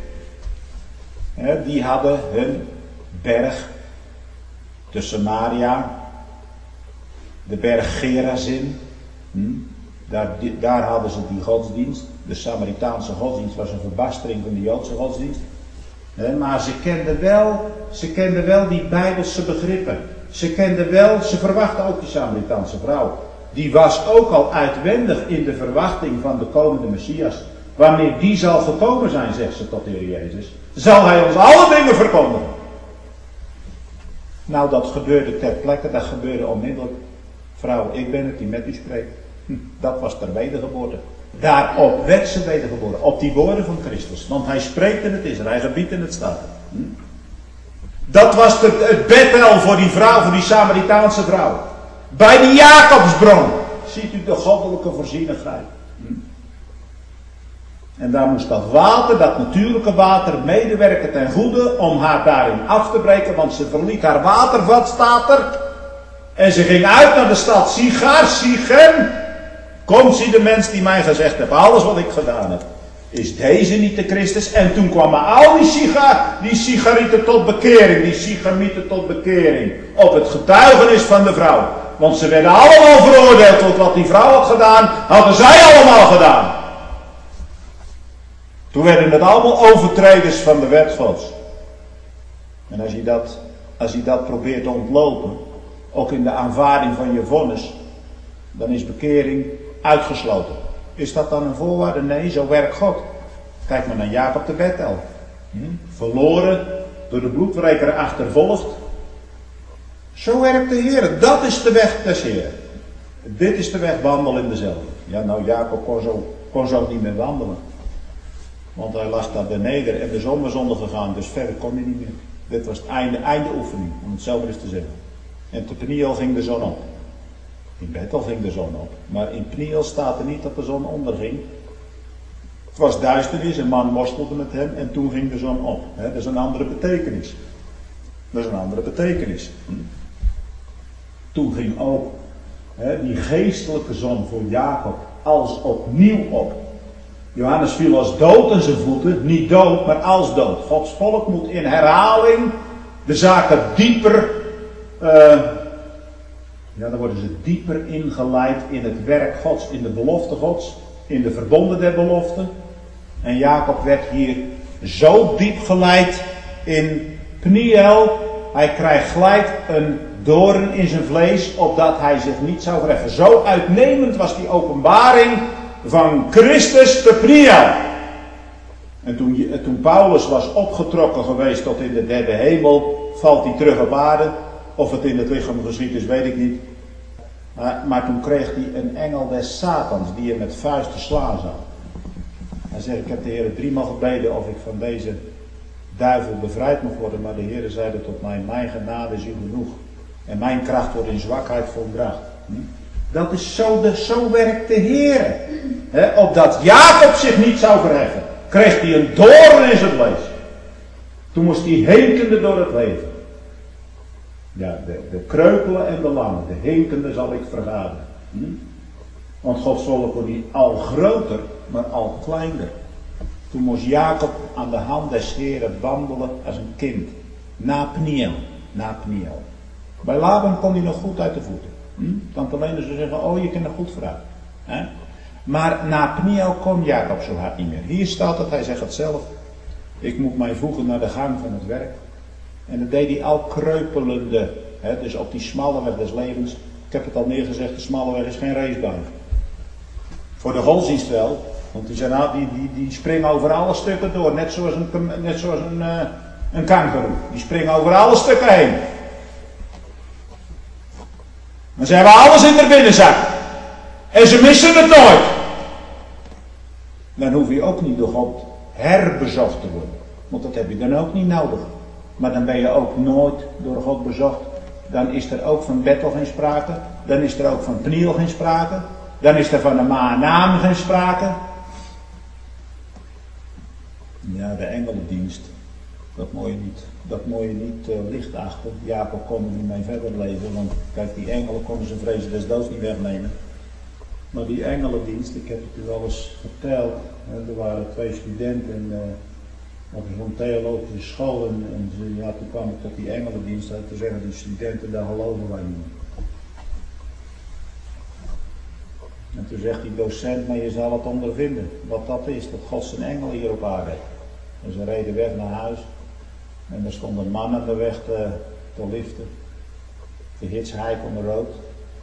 Hè, die hadden hun berg de Samaria, de berg Gerazim, hm? daar, daar hadden ze die godsdienst. De Samaritaanse godsdienst was een verbastering van de Joodse godsdienst. He, maar ze kenden, wel, ze kenden wel die Bijbelse begrippen. Ze kenden wel, ze verwachten ook die Samaritaanse vrouw. Die was ook al uitwendig in de verwachting van de komende Messias. Wanneer die zal gekomen zijn, zegt ze tot de Heer Jezus, zal hij ons alle dingen verkondigen. Nou, dat gebeurde ter plekke, dat gebeurde onmiddellijk. Vrouw, ik ben het die met u spreekt. Hm, dat was ter wedergeboorte. Daarop werd ze wedergeboren. Op die woorden van Christus. Want hij spreekt en het is er. Hij gebiedt en het staat er. Hm? Dat was het, het Bethel voor die vrouw, voor die Samaritaanse vrouw. Bij de Jacobsbron ziet u de goddelijke voorzienigheid. Hm? En daar moest dat water, dat natuurlijke water, medewerken ten goede om haar daarin af te breken. Want ze verliet haar watervat, staat er. En ze ging uit naar de stad Sigar, Sichem. Kom, zie de mens die mij gezegd heeft, alles wat ik gedaan heb. Is deze niet de Christus? En toen kwamen al die, Sigar, die Sigarieten tot bekering, die Sichamieten tot bekering. Op het getuigenis van de vrouw. Want ze werden allemaal veroordeeld tot wat die vrouw had gedaan, hadden zij allemaal gedaan. Toen werden het allemaal overtreders van de wet Gods. En als je dat, als je dat probeert te ontlopen, ook in de aanvaarding van je vonnis, dan is bekering uitgesloten. Is dat dan een voorwaarde? Nee, zo werkt God. Kijk maar naar Jacob de Bethel. Hm? Verloren, door de bloedwreker achtervolgd. Zo werkt de Heer. Dat is de weg des Heer. Dit is de weg, wandel in dezelfde. Ja, nou Jacob kon zo, kon zo niet meer wandelen. Want hij lag daar beneden en de zon was ondergegaan, dus verder kon hij niet meer. Dit was het einde, einde oefening, om het zo maar eens te zeggen. En te Peniel ging de zon op. In Bethel ging de zon op. Maar in Peniel staat er niet dat de zon onderging. Het was duisternis, een man worstelde met hem en toen ging de zon op. He, dat is een andere betekenis. Dat is een andere betekenis. Hm. Toen ging ook he, die geestelijke zon voor Jacob als opnieuw op. Johannes viel als dood aan zijn voeten, niet dood, maar als dood. Gods volk moet in herhaling de zaken dieper, uh, ja dan worden ze dieper ingeleid in het werk Gods, in de belofte Gods, in de verbonden der belofte. En Jacob werd hier zo diep geleid in Peniel, hij krijgt gelijk een doorn in zijn vlees, opdat hij zich niet zou verheffen. Zo uitnemend was die openbaring van Christus te Peniel. En toen, toen Paulus was opgetrokken geweest tot in de derde hemel, valt hij terug op aarde. Of het in het lichaam geschied is, weet ik niet. Maar, maar toen kreeg hij een engel des Satans die hem met vuisten slaan zou. Hij zei, ik heb de Heer driemaal gebeden of ik van deze duivel bevrijd mag worden. Maar de Heer zeide tot mij, mijn genade is u genoeg. En mijn kracht wordt in zwakheid volbracht. Hm? Dat is zo, de, zo werkt de Heer. He, opdat Jacob zich niet zou verheffen, kreeg hij een doorn in zijn vlees. Toen moest hij hinkende door het leven. Ja, de, de kreupelen en de lange, de hinkende zal ik vergaden. Hm? Want Gods volk wordt niet al groter, maar al kleiner. Toen moest Jacob aan de hand des Heeren wandelen als een kind. Na Peniel, na Peniel. Bij Laban kon hij nog goed uit de voeten. Hm? Dan alleen dus zeggen, oh je kunt er goed vooruit. He? Maar na Peniel kon Jacob zo hard niet meer. Hier staat het, hij zegt het zelf. Ik moet mij voegen naar de gang van het werk. En dat deed hij al kreupelende. He? Dus op die smalle weg des levens. Ik heb het al neergezegd, de smalle weg is geen racebaan. Voor de godsdienst wel. Want die, zijn, die, die, die springen over alle stukken door. Net zoals een, net zoals een, uh, een kangoeroe. Die springen over alle stukken heen. Maar ze hebben alles in de binnenzak. En ze missen het nooit. Dan hoef je ook niet door God herbezocht te worden. Want dat heb je dan ook niet nodig. Maar dan ben je ook nooit door God bezocht. Dan is er ook van Bethel geen sprake. Dan is er ook van Peniel geen sprake. Dan is er van de Mahanaim geen sprake. Ja, de engelendienst. Dat moet je niet, dat moet je niet uh, licht achten. Jacob kon er niet mee verder leven. Want kijk, die engelen konden zijn vrezen des doods niet wegnemen. Maar die engelendienst, ik heb het u wel eens verteld. Hè, er waren twee studenten uh, op zo'n theologische school. En, en ze, ja, toen kwam ik tot die engelendienst. En toen zeggen die studenten, daar geloven wij niet. En toen zegt die docent, maar je zal het ondervinden. Wat dat is, dat God zijn engel hier op aarde heeft. En ze reden weg naar huis. En er stond een man aan de weg te, te liften. De hitchhike onder rood.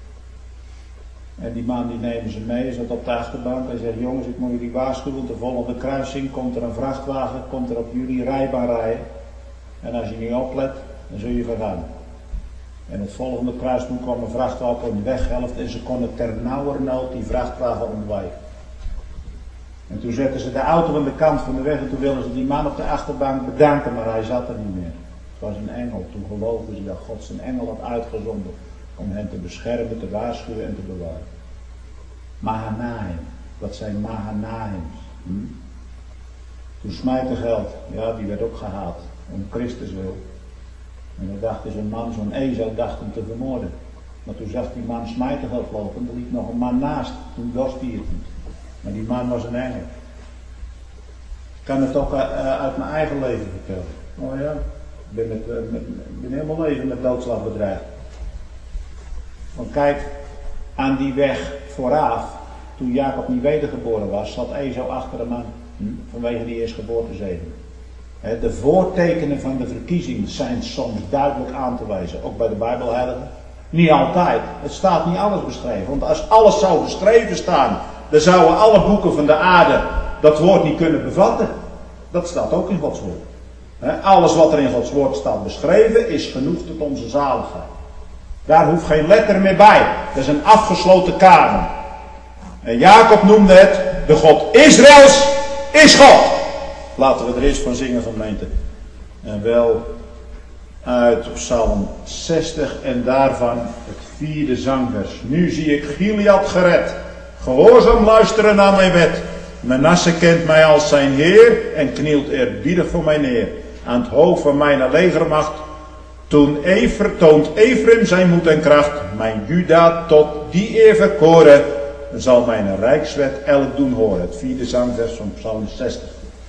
En die man die nemen ze mee, zat op de achterbank. Hij zegt, jongens, ik moet jullie waarschuwen. De volgende kruising komt er een vrachtwagen, komt er op jullie rijbaan rijden. En als je niet oplet, dan zul je vergaan. En het volgende kruispunt kwam een vrachtwagen op de weghelft en ze konden ter nauwernood die vrachtwagen ontwijken. En toen zetten ze de auto aan de kant van de weg en toen wilden ze die man op de achterbank bedanken, maar hij zat er niet meer. Het was een engel. Toen geloofden ze dat God zijn engel had uitgezonden om hen te beschermen, te waarschuwen en te bewaren. Mahanaim. Wat zijn Mahanaims? Hm? Toen smijtergeld, ja, die werd ook gehaat. Om Christus wil. En dan dacht zo'n man, zo'n Esau, dacht hem te vermoorden. Maar toen zag die man smijtergeld lopen, er liep nog een man naast. Toen dorst hij het niet. Maar die man was een engel. Ik kan het ook uh, uit mijn eigen leven vertellen. Oh ja, ik ben, met, uh, met, ben helemaal leven met doodslag bedreigd. Want kijk, aan die weg vooraf, toen Jacob niet wedergeboren was, zat Esau achter hem aan. Hm, vanwege die eerstgeboortezegen. De voortekenen van de verkiezing zijn soms duidelijk aan te wijzen, ook bij de Bijbelheiligen. Niet altijd, het staat niet alles beschreven, want als alles zou beschreven staan, dan zouden alle boeken van de aarde dat woord niet kunnen bevatten. Dat staat ook in Gods woord. Alles wat er in Gods woord staat beschreven is genoeg tot onze zaligheid. Daar hoeft geen letter meer bij, dat is een afgesloten kamer. En Jacob noemde het, de God Israëls is God. Laten we er eens van zingen, gemeente. En wel uit Psalm zestig en daarvan het vierde zangvers. Nu zie ik Gilead gered. Gehoorzaam luisteren naar mijn wet. Manasse kent mij als zijn Heer en knielt eerbiedig voor mij neer. Aan het hoofd van mijn legermacht. Toen Efer, toont Ephraim zijn moed en kracht. Mijn Juda tot die eer verkoren. Dan zal mijn rijkswet elk doen horen. Het vierde zangvers van Psalm zestig.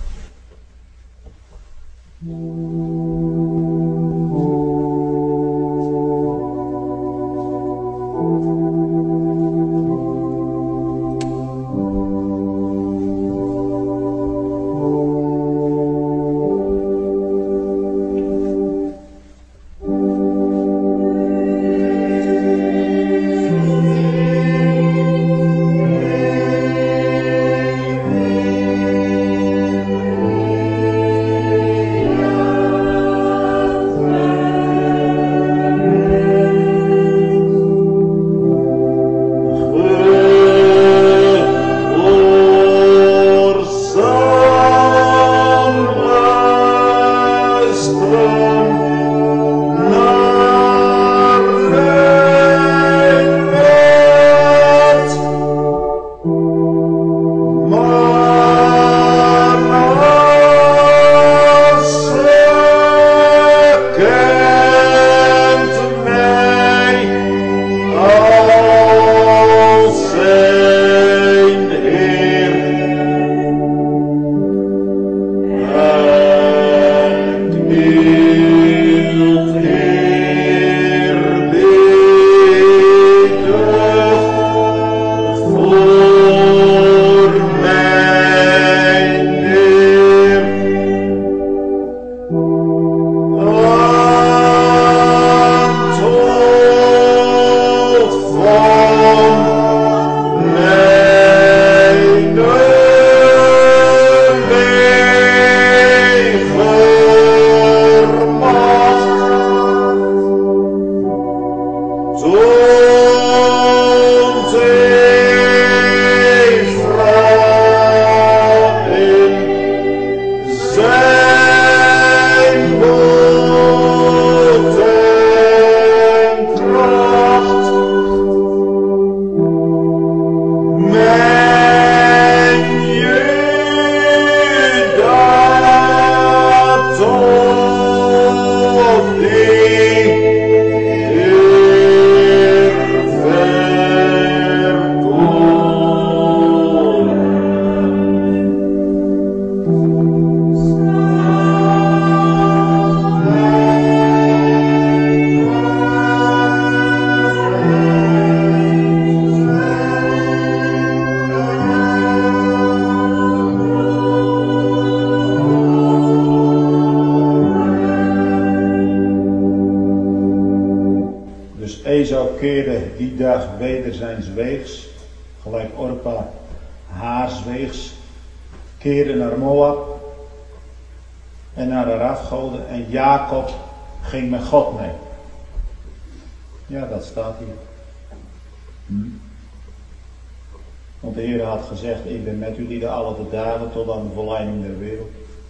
Esau keerde die dag weder zijns weegs, gelijk Orpa haars weegs, keerde naar Moab en naar de afgoden en Jacob ging met God mee. Ja, dat staat hier. Hm. Want de Heer had gezegd, ik ben met jullie de alle de dagen tot aan de volleinding der wereld.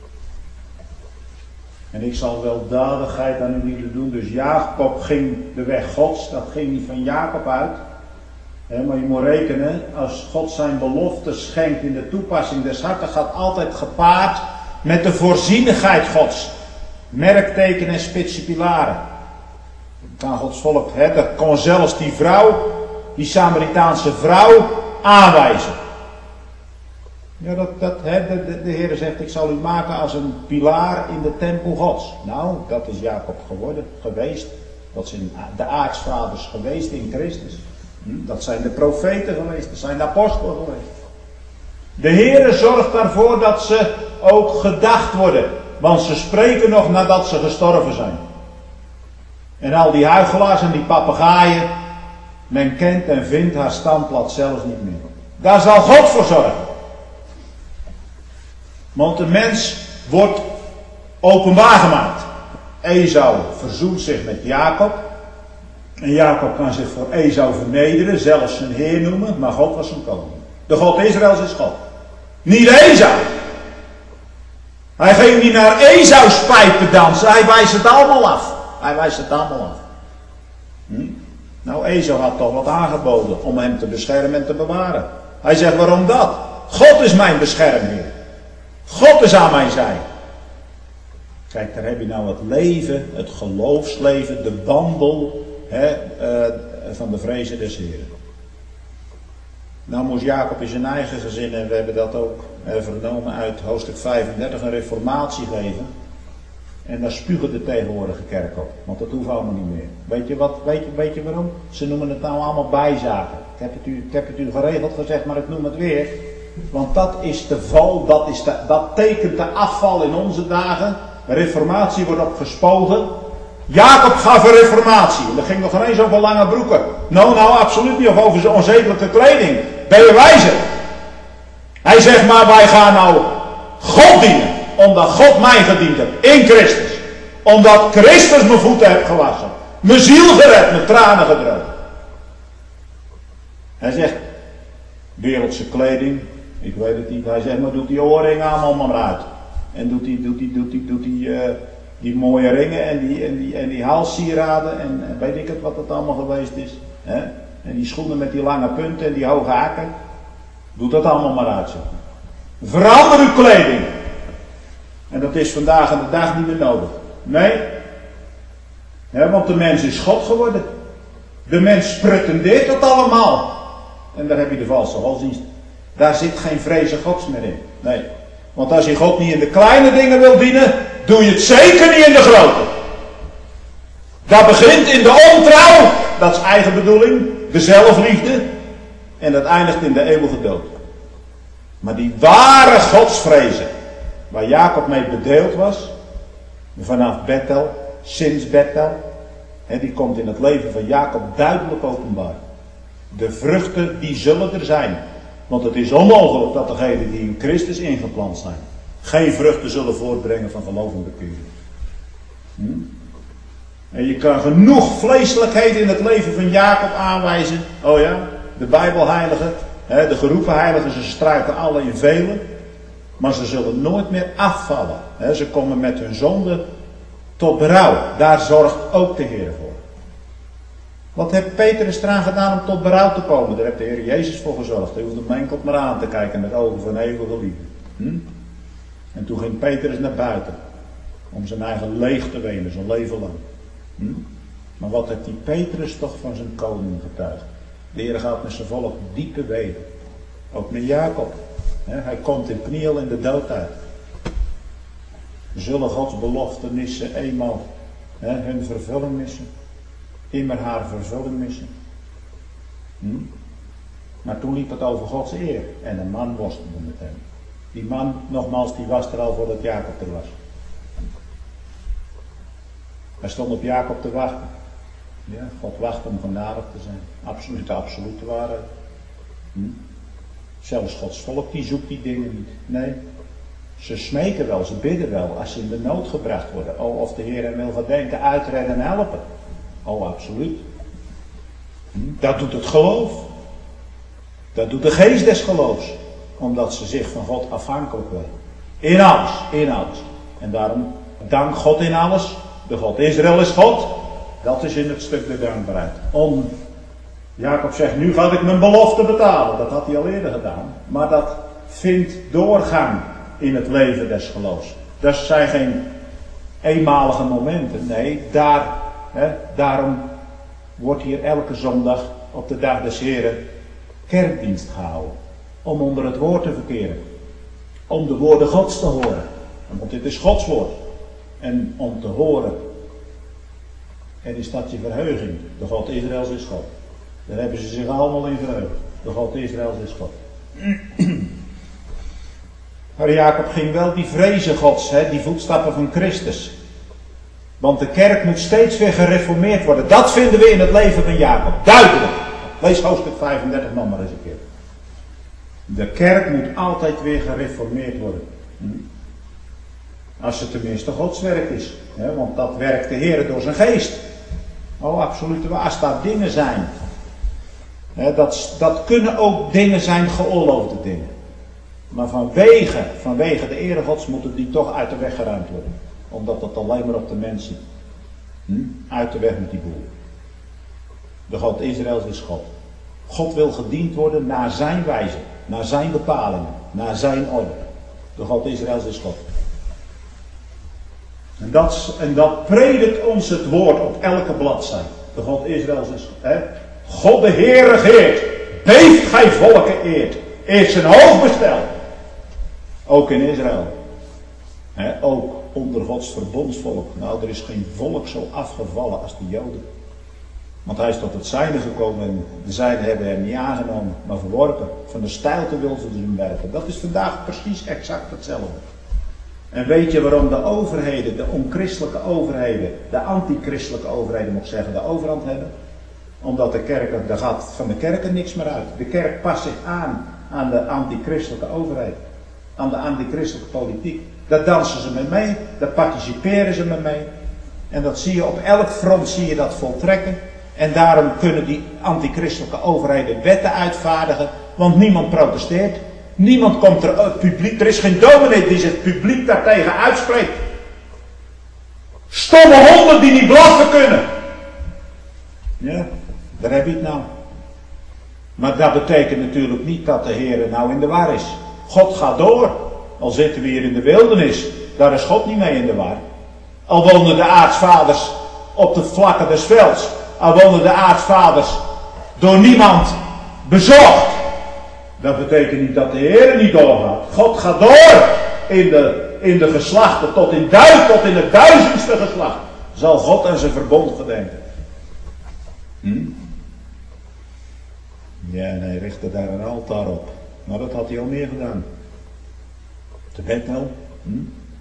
En ik zal weldadigheid aan jullie doen. Dus Jacob ging de weg Gods, dat ging niet van Jacob uit. He, maar je moet rekenen, als God zijn belofte schenkt in de toepassing des harten, gaat altijd gepaard met de voorzienigheid Gods. Merkteken en spitse pilaren. Kan Gods volk, hè, dat kon zelfs die vrouw, die Samaritaanse vrouw, aanwijzen. Ja, dat, dat, hè, de, de, de Heer zegt, ik zal u maken als een pilaar in de tempel Gods. Nou, dat is Jacob geworden, geweest. Dat zijn de aartsvaders geweest in Christus. Dat zijn de profeten geweest, dat zijn de apostelen geweest. De Heer zorgt daarvoor dat ze ook gedacht worden. Want ze spreken nog nadat ze gestorven zijn. En al die huichelaars en die papegaaien, men kent en vindt haar standplaats zelfs niet meer. Daar zal God voor zorgen. Want de mens wordt openbaar gemaakt. Esau verzoent zich met Jacob. En Jacob kan zich voor Esau vernederen, zelfs zijn heer noemen, maar God was zijn koning. De God Israëls is God. Niet Esau. Hij ging niet naar Esau's pijpen dansen, hij wijst het allemaal af. Hij wijst het allemaal af. Hm? Nou, Esau had toch wat aangeboden om hem te beschermen en te bewaren. Hij zegt, waarom dat? God is mijn beschermheer. God is aan mijn zij. Kijk, daar heb je nou het leven, het geloofsleven, de wandel hè, uh, van de vrezen des Heren. Nou moest Jacob in zijn eigen gezin, en we hebben dat ook uh, vernomen uit hoofdstuk vijfendertig, een reformatie geven. En daar spugen de tegenwoordige kerk op, want dat hoeft allemaal niet meer. Weet je, wat, weet, je, weet je waarom? Ze noemen het nou allemaal bijzaken. Ik heb, het u, ik heb het u geregeld gezegd, maar ik noem het weer. Want dat is de val, dat, is de, dat tekent de afval in onze dagen. De reformatie wordt opgespogen. Jacob gaf een reformatie. En dat ging nog ineens over lange broeken. Nou, nou, absoluut niet. Of over zijn onzedelijke kleding. Ben je wijzer? Hij zegt maar, wij gaan nou God dienen. Omdat God mij gediend heeft. In Christus. Omdat Christus mijn voeten heeft gewassen. Mijn ziel gered, mijn tranen gedroogd. Hij zegt, wereldse kleding. Ik weet het niet. Hij zegt, maar doet die oorringen allemaal maar uit. En doet die, doet die, doet die, doet die, uh, die mooie ringen en die, en die, en die haalsieraden en, en weet ik het wat het allemaal geweest is. Hè? En die schoenen met die lange punten en die hoge haken. Doet dat allemaal maar uit. Zeg. Verander uw kleding. En dat is vandaag aan de dag niet meer nodig. Nee. Hè, want de mens is God geworden. De mens pretendeert dat allemaal. En daar heb je de valse godsdienst. Daar zit geen vrezen Gods meer in. Nee. Want als je God niet in de kleine dingen wil dienen, doe je het zeker niet in de grote. Dat begint in de ontrouw, dat is eigen bedoeling, de zelfliefde, en dat eindigt in de eeuwige dood. Maar die ware godsvrezen, waar Jacob mee bedeeld was, vanaf Bethel, sinds Bethel, en die komt in het leven van Jacob duidelijk openbaar. De vruchten, die zullen er zijn. Want het is onmogelijk dat degenen die in Christus ingeplant zijn, geen vruchten zullen voortbrengen van geloof en bekering. Hm? En je kan genoeg vleeselijkheid in het leven van Jacob aanwijzen. Oh ja, de Bijbelheiligen, hè, de geroepen heiligen, ze struiken alle in velen. Maar ze zullen nooit meer afvallen. Hè, ze komen met hun zonde tot berouw. Daar zorgt ook de Heer voor. Wat heeft Petrus eraan gedaan om tot berouw te komen? Daar heeft de Heer Jezus voor gezorgd. Hij hoefde hem enkel maar aan te kijken met ogen van eeuwige liefde. Hm? En toen ging Petrus naar buiten. Om zijn eigen leeg te wenen, zijn leven lang. Hm? Maar wat heeft die Petrus toch van zijn koning getuigd? De Heer gaat met zijn volk diepe wegen. Ook met Jacob. He, hij komt in kniel in de dood uit. Zullen Gods beloftenissen eenmaal he, hun vervulling missen? Immer haar vervulling missen? Hm? Maar toen liep het over Gods eer. En een man worstelde met hem. Die man, nogmaals, die was er al voordat Jacob er was. Hij stond op Jacob te wachten. Ja, God wacht om genadig te zijn. Absoluut, de absolute waarheid. Hm? Zelfs Gods volk die zoekt die dingen niet. Nee, ze smeken wel, ze bidden wel als ze in de nood gebracht worden. Oh, of de Heer hen wil gedenken, uitredden en helpen. Oh, absoluut. Hm? Dat doet het geloof. Dat doet de geest des geloofs. Omdat ze zich van God afhankelijk weten. In alles, in alles. En daarom, dank God in alles. De God Israël is God. Dat is in het stuk de dankbaarheid. Om, Jacob zegt, nu ga ik mijn belofte betalen. Dat had hij al eerder gedaan. Maar dat vindt doorgang in het leven des geloofs. Dat zijn geen eenmalige momenten. Nee, daar, hè, daarom wordt hier elke zondag op de dag des Heren kerkdienst gehouden. Om onder het woord te verkeren. Om de woorden Gods te horen. Want dit is Gods woord. En om te horen. En is dat je verheuging. De God Israëls is God. Daar hebben ze zich allemaal in verheugd. De God Israëls is God. Maar Jacob ging wel die vrezen Gods, hè, die voetstappen van Christus. Want de kerk moet steeds weer gereformeerd worden. Dat vinden we in het leven van Jacob. Duidelijk. Lees hoofdstuk vijfendertig nog maar eens een keer. De kerk moet altijd weer gereformeerd worden. Als het tenminste Gods werk is. Hè, want dat werkt de Heer door zijn geest. Oh, absoluut. Als dat dingen zijn. Hè, dat, dat kunnen ook dingen zijn, geoorloofde dingen. Maar vanwege, vanwege de ere Gods moeten die toch uit de weg geruimd worden. Omdat het alleen maar op de mens zit. Hm? Uit de weg met die boel. De God Israëls is God. God wil gediend worden naar zijn wijze. Naar zijn bepalingen. Naar zijn orde. De God Israëls is God. En dat, en dat predikt ons het woord op elke bladzijde. De God Israëls is God. Hè? God de Heer regeert. Beeft gij volken eert. Eert zijn hoog besteld. Ook in Israël. He, ook onder Gods verbondsvolk. Nou, er is geen volk zo afgevallen als de Joden. Want hij is tot het zijne gekomen en de zijnen hebben hem niet aangenomen, maar verworpen. Van de steilte wil ze hem werpen. Dat is vandaag precies exact hetzelfde. En weet je waarom de overheden, de onchristelijke overheden, de antichristelijke overheden, moet ik zeggen, de overhand hebben? Omdat de kerk, daar gaat van de kerken niks meer uit. De kerk past zich aan aan de antichristelijke overheid. Aan de antichristelijke politiek. Daar dansen ze mee mee. Daar participeren ze mee mee. En dat zie je op elk front zie je dat voltrekken. En daarom kunnen die antichristelijke overheden wetten uitvaardigen. Want niemand protesteert. Niemand komt er publiek. Er is geen dominee die zich publiek daartegen uitspreekt. Stomme honden die niet blaffen kunnen. Ja, daar heb je het nou. Maar dat betekent natuurlijk niet dat de Heer nou in de war is. God gaat door. Al zitten we hier in de wildernis. Daar is God niet mee in de war. Al woonden de aartsvaders op de vlakken des velds. Al woonden de aartsvaders door niemand bezocht. Dat betekent niet dat de Heer niet doorgaat. God gaat door in de, in de geslachten. Tot in, duizend, tot in het duizendste geslacht. Zal God aan zijn verbond gedenken. Hm? Ja, en hij richtte daar een altaar op. Maar dat had hij al meer gedaan. Te Bethel. Hm?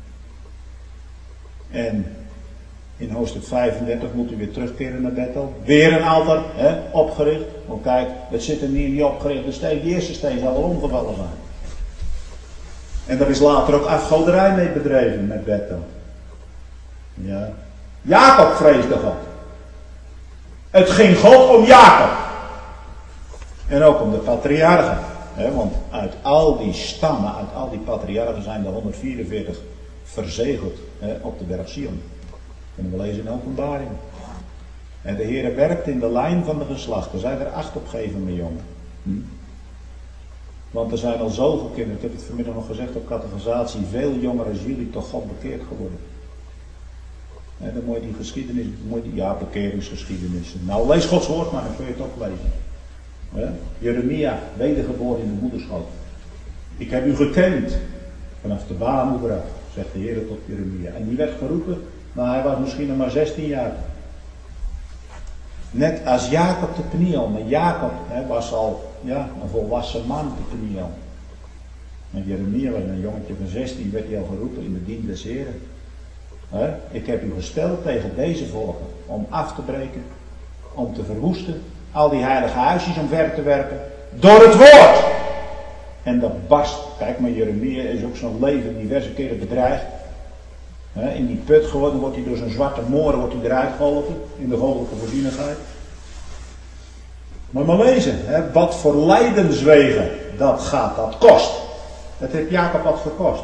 En in hoofdstuk vijfendertig moet u weer terugkeren naar Bethel. Weer een altaar, hè, opgericht. Want kijk, dat zit er niet, niet opgericht. De steen, die eerste steen zal wel omgevallen zijn. En daar is later ook afgoderij mee bedreven met Bethel. Ja. Jacob vreesde God. Het ging God om Jacob. En ook om de patriarchen. He, want uit al die stammen, uit al die patriarchen zijn er honderdvierenveertig verzegeld he, op de berg Sion. Kunnen we lezen in Openbaring. En de Heer werkt in de lijn van de geslachten. Er zijn er acht op geven, mijn jongen. Hm? Want er zijn al zoveel kinderen, ik heb het vanmiddag nog gezegd op catechisatie, veel jongeren als jullie tot God bekeerd geworden. He, dan moet je die geschiedenis, moet je die, ja, bekeringsgeschiedenis. Nou, lees Gods woord maar, dan kun je het ook lezen. Ja? Jeremia, wedergeboren in de moederschoot. Ik heb u gekend vanaf de baarmoeder af, zegt de Heer tot Jeremia. En die werd geroepen, maar hij was misschien nog maar zestien jaar. Net als Jacob de Peniel. Maar Jacob hè, was al ja, een volwassen man de Peniel. En Jeremia was een jongetje van zestien, werd hij al geroepen in de dienst des Heren. He? Ik heb u gesteld tegen deze volken om af te breken, om te verwoesten, al die heilige huisjes omver te werpen, door het woord. En dat barst, kijk maar, Jeremia is ook zo'n leven diverse keren bedreigd. He? In die put geworden wordt hij door zijn zwarte moren wordt hij eruit geholpen, in de goddelijke voorzienigheid. Maar maar lezen, he? Wat voor lijdenswegen dat gaat, dat kost. Dat heeft Jacob wat gekost.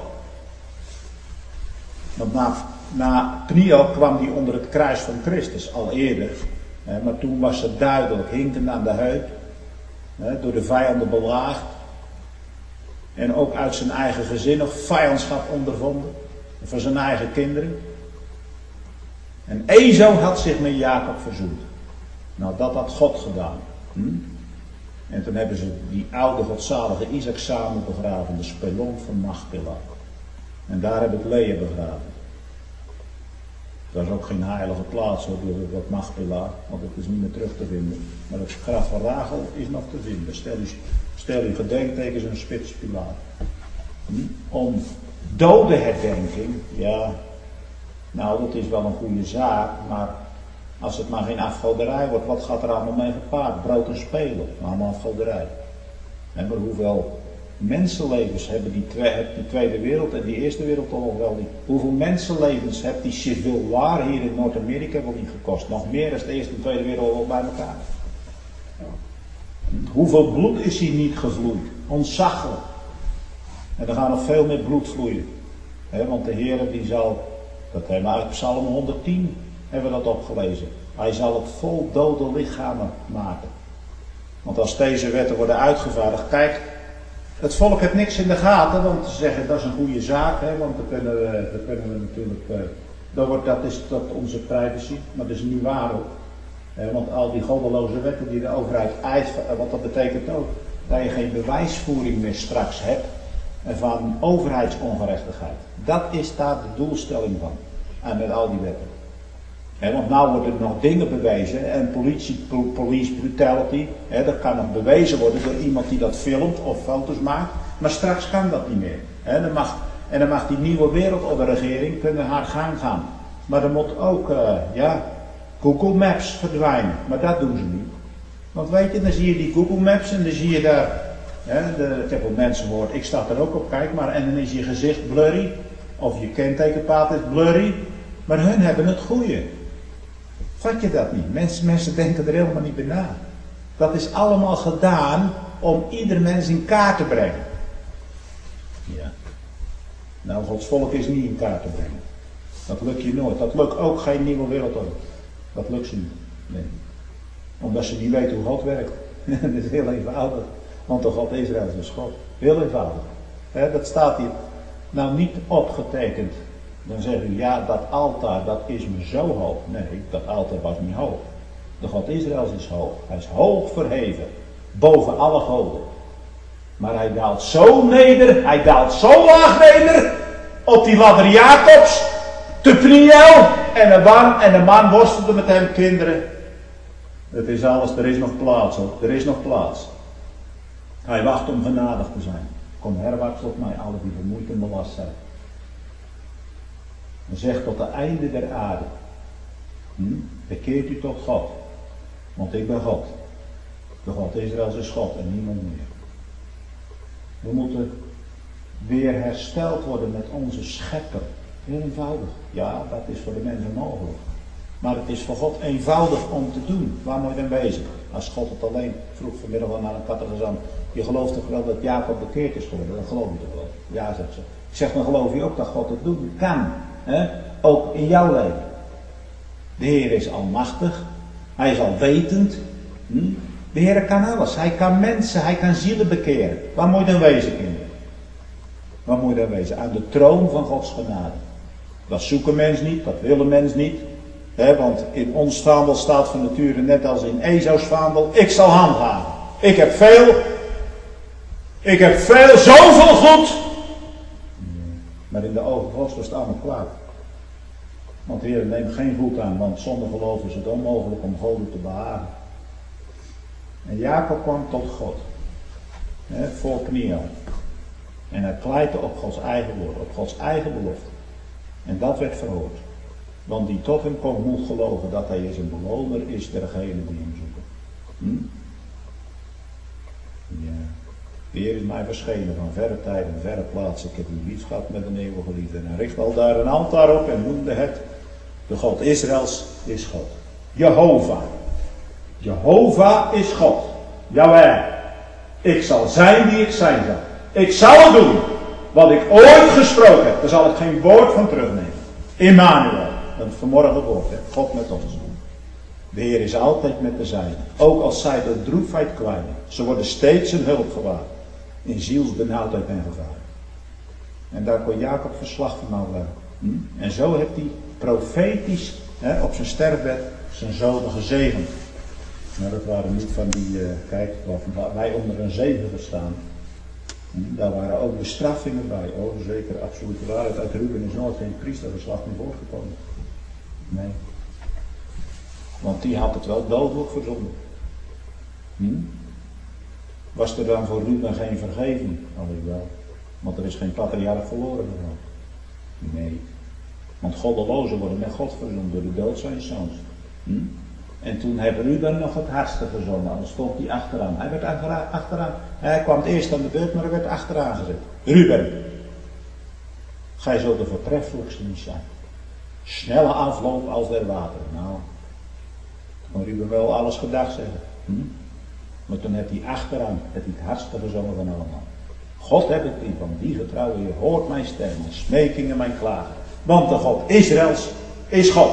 Want na, na Pniel kwam hij onder het kruis van Christus, al eerder. Hè, maar toen was het duidelijk, hinkend aan de heup. Hè, door de vijanden belaagd. En ook uit zijn eigen gezin nog vijandschap ondervonden. Van zijn eigen kinderen. En Esau had zich met Jacob verzoend. Nou, dat had God gedaan. Hm? En toen hebben ze die oude godzalige Isaac samen begraven. De spelon van Machpelah. En daar hebben het Lea begraven. Dat is ook geen heilige plaats hoor, dat Machpelah. Want het is niet meer terug te vinden. Maar het graf van Rachel is nog te vinden. Stel je, stel je gedenktekens een spitspilaar. Hm? Om dodenherdenking, ja, nou dat is wel een goede zaak, maar als het maar geen afgoderij wordt, wat gaat er allemaal mee gepaard? Brood en spelen, allemaal afgoderij. En maar hoeveel mensenlevens hebben die, twee, die Tweede Wereld en die Eerste Wereldoorlog wel niet? Hoeveel mensenlevens heeft die Civil War hier in Noord-Amerika wel niet gekost? Nog meer dan de Eerste en Tweede Wereldoorlog bij elkaar. Hoeveel bloed is hier niet gevloeid? Ontzaglijk. En er gaat nog veel meer bloed vloeien. He, want de Heer die zal, dat hebben we uit Psalm honderdtien hebben we dat opgelezen. Hij zal het vol dode lichamen maken. Want als deze wetten worden uitgevaardigd, kijk, het volk heeft niks in de gaten, want ze zeggen dat is een goede zaak, hè, want dan kunnen we, dan kunnen we natuurlijk, uh, dat, wordt, dat is dat onze privacy, maar dat is niet waar ook. Hè, want al die goddeloze wetten die de overheid eist, want dat betekent ook dat je geen bewijsvoering meer straks hebt van overheidsongerechtigheid. Dat is daar de doelstelling van. En met al die wetten. He, want nou worden er nog dingen bewezen. En politie, police brutality. He, dat kan nog bewezen worden door iemand die dat filmt of foto's maakt. Maar straks kan dat niet meer. He, dan mag, en dan mag die nieuwe wereldordenregering kunnen haar gang gaan. Maar er moet ook uh, ja, Google Maps verdwijnen. Maar dat doen ze niet. Want weet je, dan zie je die Google Maps en dan zie je daar... Ja, de, ik heb wel mensen gehoord, ik sta er ook op, kijk maar, en dan is je gezicht blurry, of je kentekenpaad is blurry, maar hun hebben het goede. Vat je dat niet? Mensen, mensen denken er helemaal niet bij na. Dat is allemaal gedaan om ieder mens in kaart te brengen. Ja. Nou, Gods volk is niet in kaart te brengen. Dat lukt je nooit. Dat lukt ook geen nieuwe wereldorde. Dat lukt ze niet. Nee. Omdat ze niet weten hoe God werkt. Dat is heel eenvoudig. Want de God Israël is God. Heel eenvoudig. He, dat staat hier nou niet opgetekend. Dan zegt u, ja, dat altaar, dat is me zo hoog. Nee, dat altaar was niet hoog. De God Israëls is hoog. Hij is hoog verheven. Boven alle goden. Maar hij daalt zo neder. Hij daalt zo laag neder. Op die ladder Jacobs. Te Pniel. En een man, en een man worstelde met hem kinderen. Het is alles, er is nog plaats hoor. Er is nog plaats. Hij wacht om genadig te zijn. Kom herwaarts tot mij, alle die vermoeid en belast zijn. En zeg tot het einde der aarde. Hm? Bekeert u tot God. Want ik ben God. De God Israëls is God en niemand meer. We moeten weer hersteld worden met onze schepper. Heel eenvoudig. Ja, dat is voor de mensen mogelijk. Maar het is voor God eenvoudig om te doen. Waar moet je dan bezig? Als God het alleen vroeg vanmiddag al naar een catechisant. Je gelooft toch wel dat Jacob bekeerd is geworden? Dan geloof je toch wel? Ja, zegt ze. Ik zeg, dan geloof je ook dat God het doen kan. Hè? Ook in jouw leven. De Heer is almachtig. Hij is alwetend. Hm? De Heer kan alles. Hij kan mensen, hij kan zielen bekeren. Waar moet je dan wezen, kinderen? Waar moet je dan wezen? Aan de troon van Gods genade. Dat zoekt een mens niet, dat wil een mens niet. He, want in ons vaandel staat van nature net als in Esaus vaandel. Ik zal handhaven. Ik heb veel. Ik heb veel, zoveel goed. Maar in de ogen Gods was het allemaal kwaad. Want de Heer neemt geen goed aan. Want zonder geloof is het onmogelijk om God te behagen. En Jacob kwam tot God. He, voor Pniel. En hij pleitte op Gods eigen woord. Op Gods eigen belofte. En dat werd verhoord. Want die tot hem komt moet geloven dat hij is een beloner is dergenen die hem zoeken. Hm? Ja. De Heer is mij verschenen van verre tijd en verre plaatsen. Ik heb u lief gehad met een eeuwige liefde. En hij richt al daar een altaar op en noemde het. De God Israëls is God. Jehovah. Jehovah is God. Jawel. Ik zal zijn die ik zijn zal. Ik zal het doen. Wat ik ooit gesproken heb. Daar zal ik geen woord van terugnemen. Immanuel. Dat is vanmorgen woord. Hè? God met ons. De Heer is altijd met de zijnen. Ook als zij door droefheid kwijnen. Ze worden steeds een hulp gewaar. in zielsbenauwdheid en gevaar. En daar kon Jacob verslag van afleggen. Hm? En zo heeft hij profetisch hè, op zijn sterfbed zijn zonen gezegend. Maar dat waren niet van die, uh, kijk, wat wij onder een zegen verstaan. Hm? Daar waren ook bestraffingen bij. Oh, zeker, absoluut waarheid. Uit Ruben is nooit geen priestergeslacht meer voortgekomen. Nee. Want die had het wel dodelijk verzonden. Hm? Was er dan voor Ruben geen vergeving? Alhoewel. Want er is geen patriarch verloren gegaan. Nee. Want goddelozen worden met God verzoend door de dood zijn zoons. Hm? En toen heeft Ruben nog het hardste verzonnen. Dan stond hij achteraan. Hij werd achteraan. Hij kwam eerst aan de beurt, maar hij werd achteraan gezet. Ruben. Gij zult de voortreffelijkste niet zijn. Snelle afloop als der water. Nou. Kon Ruben wel alles gedag zeggen. Hm? Maar toen heeft hij achteraan het het hardste gezongen van allemaal. God heb ik die van die getrouwe Heer, hoort mijn stem, mijn smekingen, mijn klagen. Want de God Israëls is God.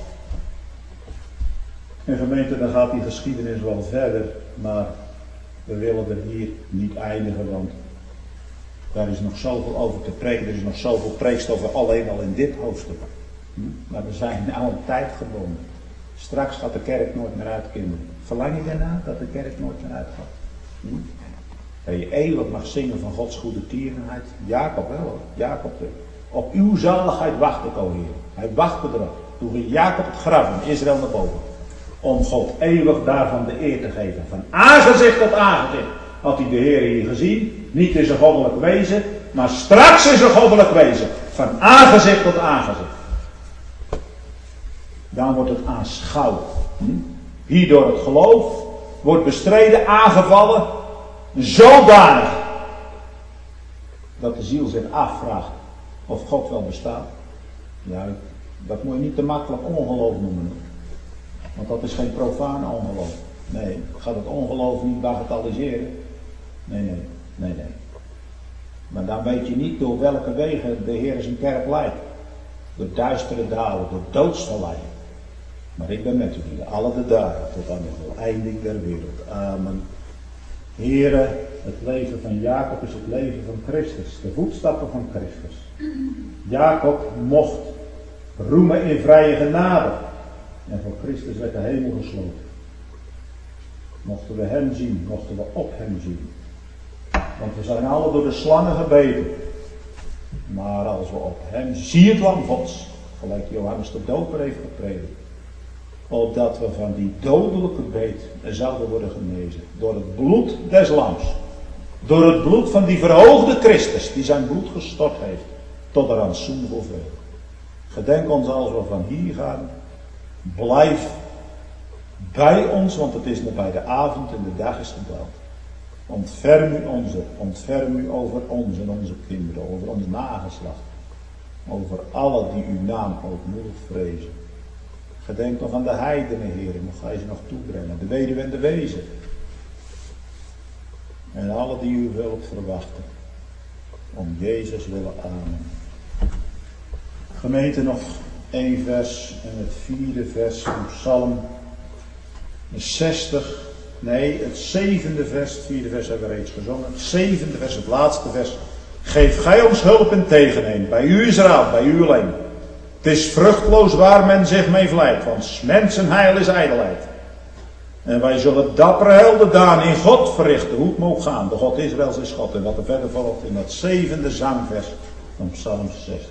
En gemeente, dan gaat die geschiedenis wel verder, maar we willen er hier niet eindigen, want daar is nog zoveel over te preken, er is nog zoveel preekstof alleen al in dit hoofdstuk. Hm? Maar we zijn nou een tijd gebonden. Straks gaat de kerk nooit meer uit, kinderen. Verlang je daarna dat de kerk nooit meer uitgaat? Hm? Dat je eeuwig mag zingen van Gods goede tierenheid. Jacob wel hoor. Jacob, op uw zaligheid wacht ik, o Heer. Hij wachtte erop. Toen ging Jacob het graf in Israël naar boven. Om God eeuwig daarvan de eer te geven. Van aangezicht tot aangezicht had hij de Heer hier gezien. Niet in zijn goddelijk wezen, maar straks in zijn goddelijk wezen. Van aangezicht tot aangezicht. Dan wordt het aanschouwd. Hm? Hier door het geloof wordt bestreden, aangevallen, zodanig dat de ziel zich afvraagt of God wel bestaat. Ja, dat moet je niet te makkelijk ongeloof noemen. Want dat is geen profane ongeloof. Nee, gaat het ongeloof niet bagatelliseren. Nee, nee, nee, nee. Maar dan weet je niet door welke wegen de Heer zijn kerk leidt. Door duistere dalen, door doodsverleiding. Maar ik ben met u, alle de dagen, tot aan de voleinding der wereld. Amen. Here, het leven van Jacob is het leven van Christus. De voetstappen van Christus. Jacob mocht roemen in vrije genade. En voor Christus werd de hemel gesloten. Mochten we hem zien, mochten we op hem zien. Want we zijn alle door de slangen gebeten. Maar als we op hem zien, het lam Gods, gelijk Johannes de Doper heeft gepredikt. Opdat we van die dodelijke beet zouden worden genezen. Door het bloed des lams. Door het bloed van die verhoogde Christus. Die zijn bloed gestort heeft. Tot de rantsoen voor veel. Gedenk ons als we van hier gaan. Blijf bij ons. Want het is nog bij de avond en de dag is gedaald. Ontferm u onze. Ontferm u over ons en onze kinderen. Over ons nageslacht. Over alle die uw naam ootmoedig vrezen. Gedenk nog aan de heidenen, heren, nog ga je ze nog toebrengen. De weduwe en de wezen. En alle die uw hulp verwachten. Om Jezus willen, amen. Gemeente, nog één vers en het vierde vers van Psalm zestig. Nee, het zevende vers, het vierde vers hebben we reeds gezongen. Het zevende vers, het laatste vers. Geef gij ons hulp en tegeneen. Bij u is raad, bij u alleen. Het is vruchtloos waar men zich mee vlijt, want mensen heil is ijdelheid. En wij zullen dappere heldendaden in God verrichten, hoe het mogen gaan. De God Israëls is God. En wat er verder volgt in dat zevende zangvers van Psalm zestig.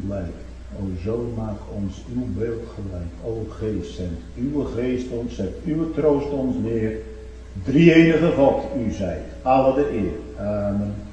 lijk. O zo maak ons uw beeld gelijk. O geest, zend uw geest ons, zet uw troost ons neer. Drie enige God, u zijt alle de eer. Amen.